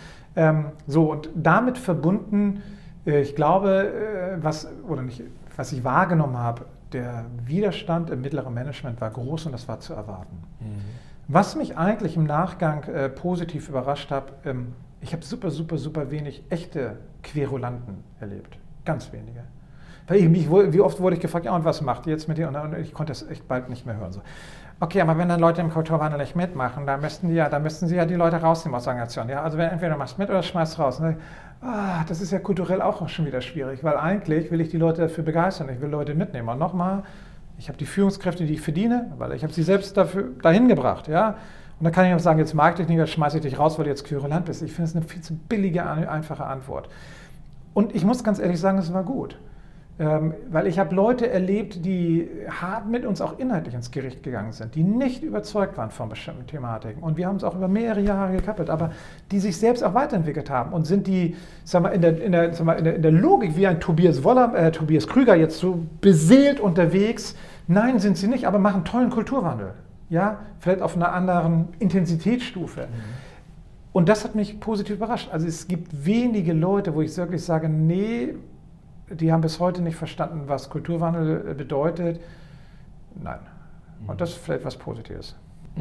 Und damit verbunden, ich glaube, was ich wahrgenommen habe, der Widerstand im mittleren Management war groß und das war zu erwarten. Was mich eigentlich im Nachgang positiv überrascht hat, ich habe super wenig echte Querulanten erlebt. Ganz wenige. Weil wie oft wurde ich gefragt, ja und was macht ihr jetzt mit dir? Und ich konnte das echt bald nicht mehr hören. So. Okay, aber wenn dann Leute im Kulturwandel nicht mitmachen, dann müssten sie ja die Leute rausnehmen aus der Organisation. Ja? Also entweder du machst mit oder schmeißt raus. Und das ist ja kulturell auch schon wieder schwierig, weil eigentlich will ich die Leute dafür begeistern, ich will Leute mitnehmen. Und nochmal, Ich habe die Führungskräfte, die ich verdiene, weil ich habe sie selbst dahin gebracht. Ja? Und dann kann ich auch sagen, jetzt mag ich dich nicht, dann schmeiße ich dich raus, weil du jetzt Querulant bist. Ich finde es eine viel zu billige, einfache Antwort. Und ich muss ganz ehrlich sagen, es war gut. Weil ich habe Leute erlebt, die hart mit uns auch inhaltlich ins Gericht gegangen sind, die nicht überzeugt waren von bestimmten Thematiken. Und wir haben es auch über mehrere Jahre gekappelt, aber die sich selbst auch weiterentwickelt haben und sind die, in der Logik wie ein Tobias Krüger jetzt so beseelt unterwegs. Nein, sind sie nicht, aber machen tollen Kulturwandel. Ja, vielleicht auf einer anderen Intensitätsstufe. Und das hat mich positiv überrascht. Also es gibt wenige Leute, wo ich wirklich sage, nee, die haben bis heute nicht verstanden, was Kulturwandel bedeutet. Nein. Und das ist vielleicht was Positives.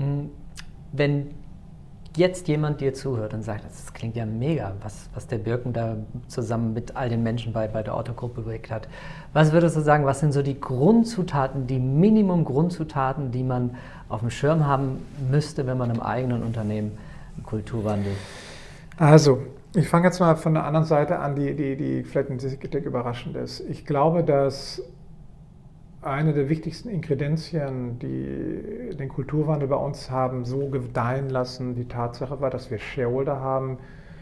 Wenn jetzt jemand dir zuhört und sagt, das klingt ja mega, was der Birken da zusammen mit all den Menschen bei der Otto-Gruppe bewegt hat. Was würdest du sagen, was sind so die Grundzutaten, die Minimum-Grundzutaten, die man auf dem Schirm haben müsste, wenn man im eigenen Unternehmen Kulturwandel? Also, ich fange jetzt mal von der anderen Seite an, die vielleicht ein bisschen überraschend ist. Ich glaube, dass eine der wichtigsten Ingredienzien, die den Kulturwandel bei uns haben so gedeihen lassen, die Tatsache war, dass wir Shareholder haben,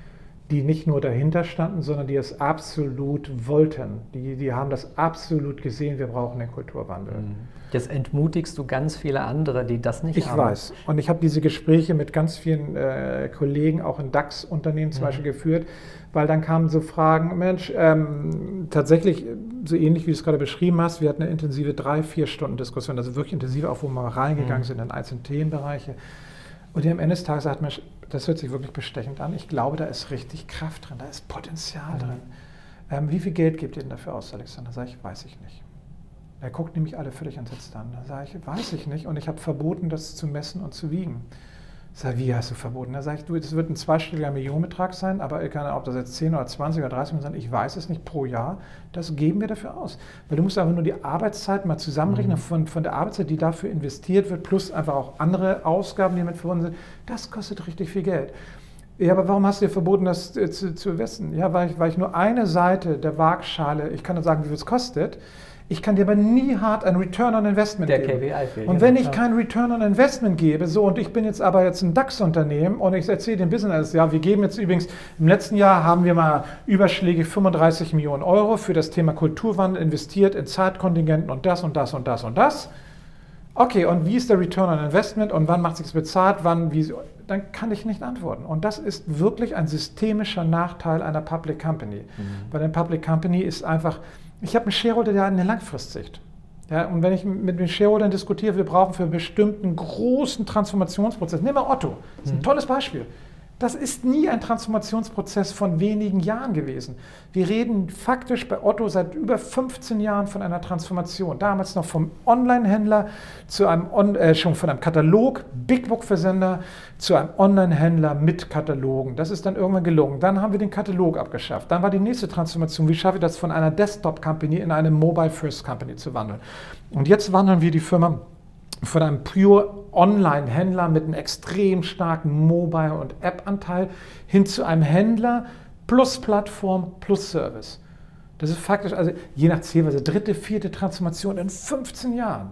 die nicht nur dahinter standen, sondern die es absolut wollten. Die haben das absolut gesehen, wir brauchen den Kulturwandel. Jetzt entmutigst du ganz viele andere, die das nicht haben. Ich weiß. Und ich habe diese Gespräche mit ganz vielen Kollegen, auch in DAX-Unternehmen zum Beispiel geführt, weil dann kamen so Fragen, Mensch, tatsächlich so ähnlich wie du es gerade beschrieben hast, wir hatten eine intensive 3-4 Stunden Diskussion, also wirklich intensive, auch wo wir reingegangen sind in einzelne Themenbereiche. Und die am Ende des Tages sagt, Mensch, das hört sich wirklich bestechend an. Ich glaube, da ist richtig Kraft drin, da ist Potenzial drin. Wie viel Geld gebt ihr denn dafür aus, Alexander? Sag ich, weiß ich nicht. Er guckt nämlich alle völlig entsetzt an. Da sage ich, weiß ich nicht. Und ich habe verboten, das zu messen und zu wiegen. Sag, wie hast du verboten? Da sage ich, du, das wird ein zweistelliger Millionenbetrag sein, aber keine Ahnung, ob das jetzt 10 oder 20 oder 30 Millionen sind, ich weiß es nicht, pro Jahr. Das geben wir dafür aus. Weil du musst einfach nur die Arbeitszeit mal zusammenrechnen von der Arbeitszeit, die dafür investiert wird, plus einfach auch andere Ausgaben, die damit verbunden sind. Das kostet richtig viel Geld. Ja, aber warum hast du dir verboten, das zu wissen? Ja, weil ich nur eine Seite der Waagschale, ich kann nur sagen, wie viel es kostet. Ich kann dir aber nie hart ein Return on Investment geben. Der KPI fehlt. Und wenn ich kein Return on Investment gebe, so, und ich bin jetzt aber ein DAX-Unternehmen und ich erzähle dem Business, ja, wir geben jetzt übrigens, im letzten Jahr haben wir mal überschlägig 35 Millionen Euro für das Thema Kulturwandel investiert in Zeitkontingenten und das und das und das und das. Okay, und wie ist der Return on Investment und wann macht es sich bezahlt, dann kann ich nicht antworten. Und das ist wirklich ein systemischer Nachteil einer Public Company. Weil eine Public Company ist einfach, ich habe einen Shareholder, der hat eine Langfristsicht. Ja, und wenn ich mit den Shareholdern diskutiere, wir brauchen für einen bestimmten großen Transformationsprozess, nehmen wir Otto, das ist ein tolles Beispiel. Das ist nie ein Transformationsprozess von wenigen Jahren gewesen. Wir reden faktisch bei Otto seit über 15 Jahren von einer Transformation. Damals noch vom Online-Händler zu schon von einem Katalog, Big Book-Versender zu einem Online-Händler mit Katalogen. Das ist dann irgendwann gelungen. Dann haben wir den Katalog abgeschafft. Dann war die nächste Transformation, wie schaffe ich das, von einer Desktop-Company in eine Mobile-First-Company zu wandeln. Und jetzt wandeln wir die Firma von einem pure Online-Händler mit einem extrem starken Mobile- und App-Anteil hin zu einem Händler plus Plattform plus Service. Das ist faktisch, also je nach Zielweise, 3., 4. Transformation in 15 Jahren.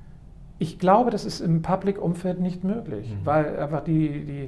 Ich glaube, das ist im Public-Umfeld nicht möglich, weil einfach die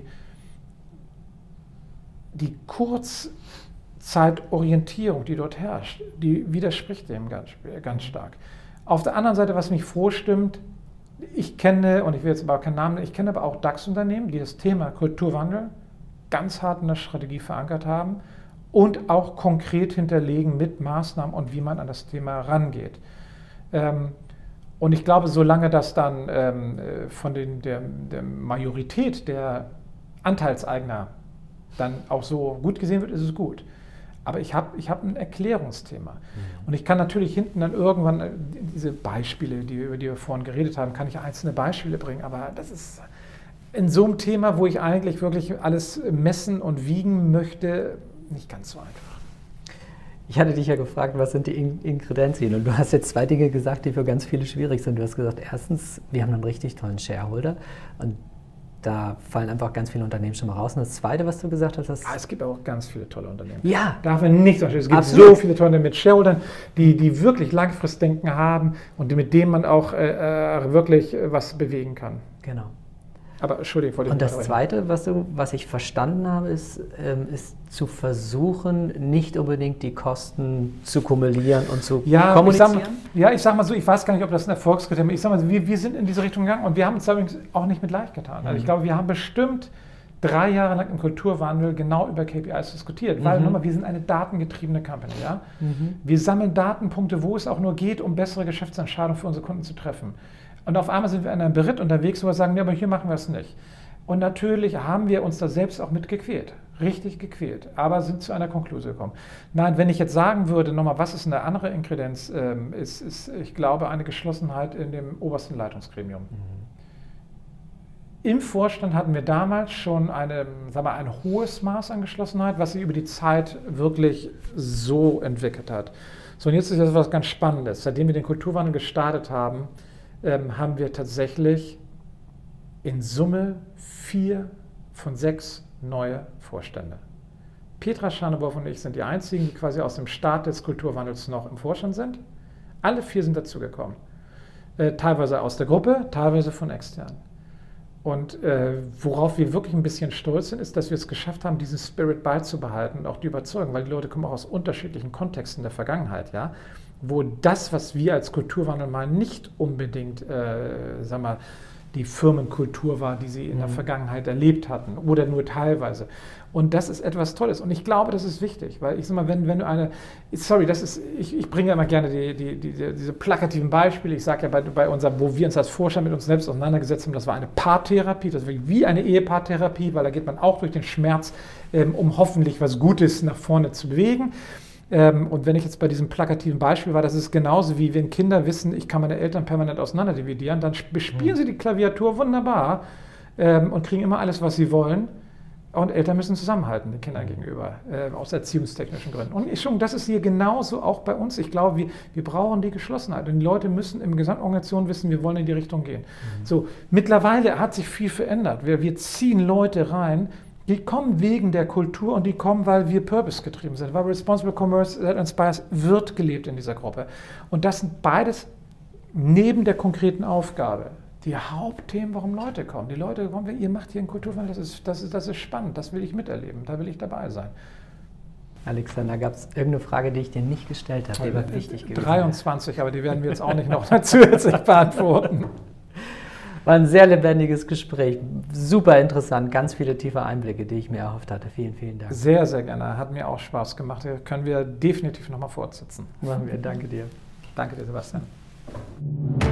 Kurzzeitorientierung, die dort herrscht, die widerspricht dem ganz stark. Auf der anderen Seite, was mich froh stimmt, ich kenne, und ich will jetzt aber keinen Namen nennen, ich kenne aber auch DAX-Unternehmen, die das Thema Kulturwandel ganz hart in der Strategie verankert haben und auch konkret hinterlegen mit Maßnahmen und wie man an das Thema rangeht. Und ich glaube, solange das dann von der Majorität der Anteilseigner dann auch so gut gesehen wird, ist es gut. Aber ich hab ein Erklärungsthema. Und ich kann natürlich hinten dann irgendwann diese Beispiele, über die wir vorhin geredet haben, kann ich einzelne Beispiele bringen. Aber das ist in so einem Thema, wo ich eigentlich wirklich alles messen und wiegen möchte, nicht ganz so einfach. Ich hatte dich ja gefragt, was sind die Ingredienzien? Und du hast jetzt 2 Dinge gesagt, die für ganz viele schwierig sind. Du hast gesagt, erstens, wir haben einen richtig tollen Shareholder. Und Da fallen einfach ganz viele Unternehmen schon mal raus. Und das Zweite, was du gesagt hast, es gibt auch ganz viele tolle Unternehmen. Ja. Darf man nicht sagen. Es gibt Absolut. so viele tolle Unternehmen mit Shareholdern, die wirklich Langfristdenken haben und mit denen man auch wirklich was bewegen kann. Genau. Aber Entschuldigung, wollte ich Und das Zweite, was ich verstanden habe, ist zu versuchen, nicht unbedingt die Kosten zu kumulieren und zu kommunizieren. Ich sag mal so, ich weiß gar nicht, ob das ein Erfolgskriterium ist. Ich sag mal so, wir sind in diese Richtung gegangen und wir haben uns übrigens auch nicht mit leicht getan. Also ich glaube, wir haben bestimmt 3 Jahre lang im Kulturwandel genau über KPIs diskutiert, weil nochmal, wir sind eine datengetriebene Company. Ja? Wir sammeln Datenpunkte, wo es auch nur geht, um bessere Geschäftsentscheidungen für unsere Kunden zu treffen. Und auf einmal sind wir in einem Beritt unterwegs, wo wir sagen, ja, aber hier machen wir es nicht. Und natürlich haben wir uns da selbst auch mit gequält, richtig gequält, aber sind zu einer Konklusion gekommen. Nein, wenn ich jetzt sagen würde, nochmal, was ist eine andere Inkredenz, ist, ich glaube, eine Geschlossenheit in dem obersten Leitungsgremium. Im Vorstand hatten wir damals schon ein hohes Maß an Geschlossenheit, was sich über die Zeit wirklich so entwickelt hat. So, und jetzt ist das was ganz Spannendes. Seitdem wir den Kulturwandel gestartet haben, haben wir tatsächlich in Summe 4 von 6 neue Vorstände. Petra Scharneboff und ich sind die einzigen, die quasi aus dem Start des Kulturwandels noch im Vorstand sind. Alle 4 sind dazugekommen. Teilweise aus der Gruppe, teilweise von extern. Und worauf wir wirklich ein bisschen stolz sind, ist, dass wir es geschafft haben, diesen Spirit beizubehalten und auch die Überzeugung, weil die Leute kommen auch aus unterschiedlichen Kontexten der Vergangenheit, ja, wo das, was wir als Kulturwandel mal nicht unbedingt, die Firmenkultur war, die sie in der Vergangenheit erlebt hatten oder nur teilweise. Und das ist etwas Tolles. Und ich glaube, das ist wichtig, weil ich sag mal, wenn du ich bringe ja immer gerne diese plakativen Beispiele. Ich sage ja bei unserem, wo wir uns als Vorstand mit uns selbst auseinandergesetzt haben, das war eine Paartherapie, das war wie eine Ehepaartherapie, weil da geht man auch durch den Schmerz, um hoffentlich was Gutes nach vorne zu bewegen. Und wenn ich jetzt bei diesem plakativen Beispiel war, das ist genauso wie wenn Kinder wissen, ich kann meine Eltern permanent auseinanderdividieren, dann bespielen sie die Klaviatur wunderbar und kriegen immer alles, was sie wollen. Und Eltern müssen zusammenhalten, den Kindern gegenüber, aus erziehungstechnischen Gründen. Und das ist hier genauso auch bei uns. Ich glaube, wir brauchen die Geschlossenheit. Und die Leute müssen in der Gesamtorganisation wissen, wir wollen in die Richtung gehen. So, mittlerweile hat sich viel verändert. Wir ziehen Leute rein, die kommen wegen der Kultur und die kommen, weil wir purpose-getrieben sind, weil Responsible Commerce that Inspires wird gelebt in dieser Gruppe. Und das sind beides neben der konkreten Aufgabe die Hauptthemen, warum Leute kommen. Die Leute kommen, ihr macht hier einen Kulturwandel, das ist spannend, das will ich miterleben, da will ich dabei sein. Alexander, gab es irgendeine Frage, die ich dir nicht gestellt habe, die war wichtig gewesen? 23, aber die werden wir jetzt auch nicht noch zusätzlich beantworten. War ein sehr lebendiges Gespräch, super interessant, ganz viele tiefe Einblicke, die ich mir erhofft hatte. Vielen, vielen Dank. Sehr, sehr gerne, hat mir auch Spaß gemacht. Können wir definitiv nochmal fortsetzen. Machen wir, danke dir. Danke dir, Sebastian.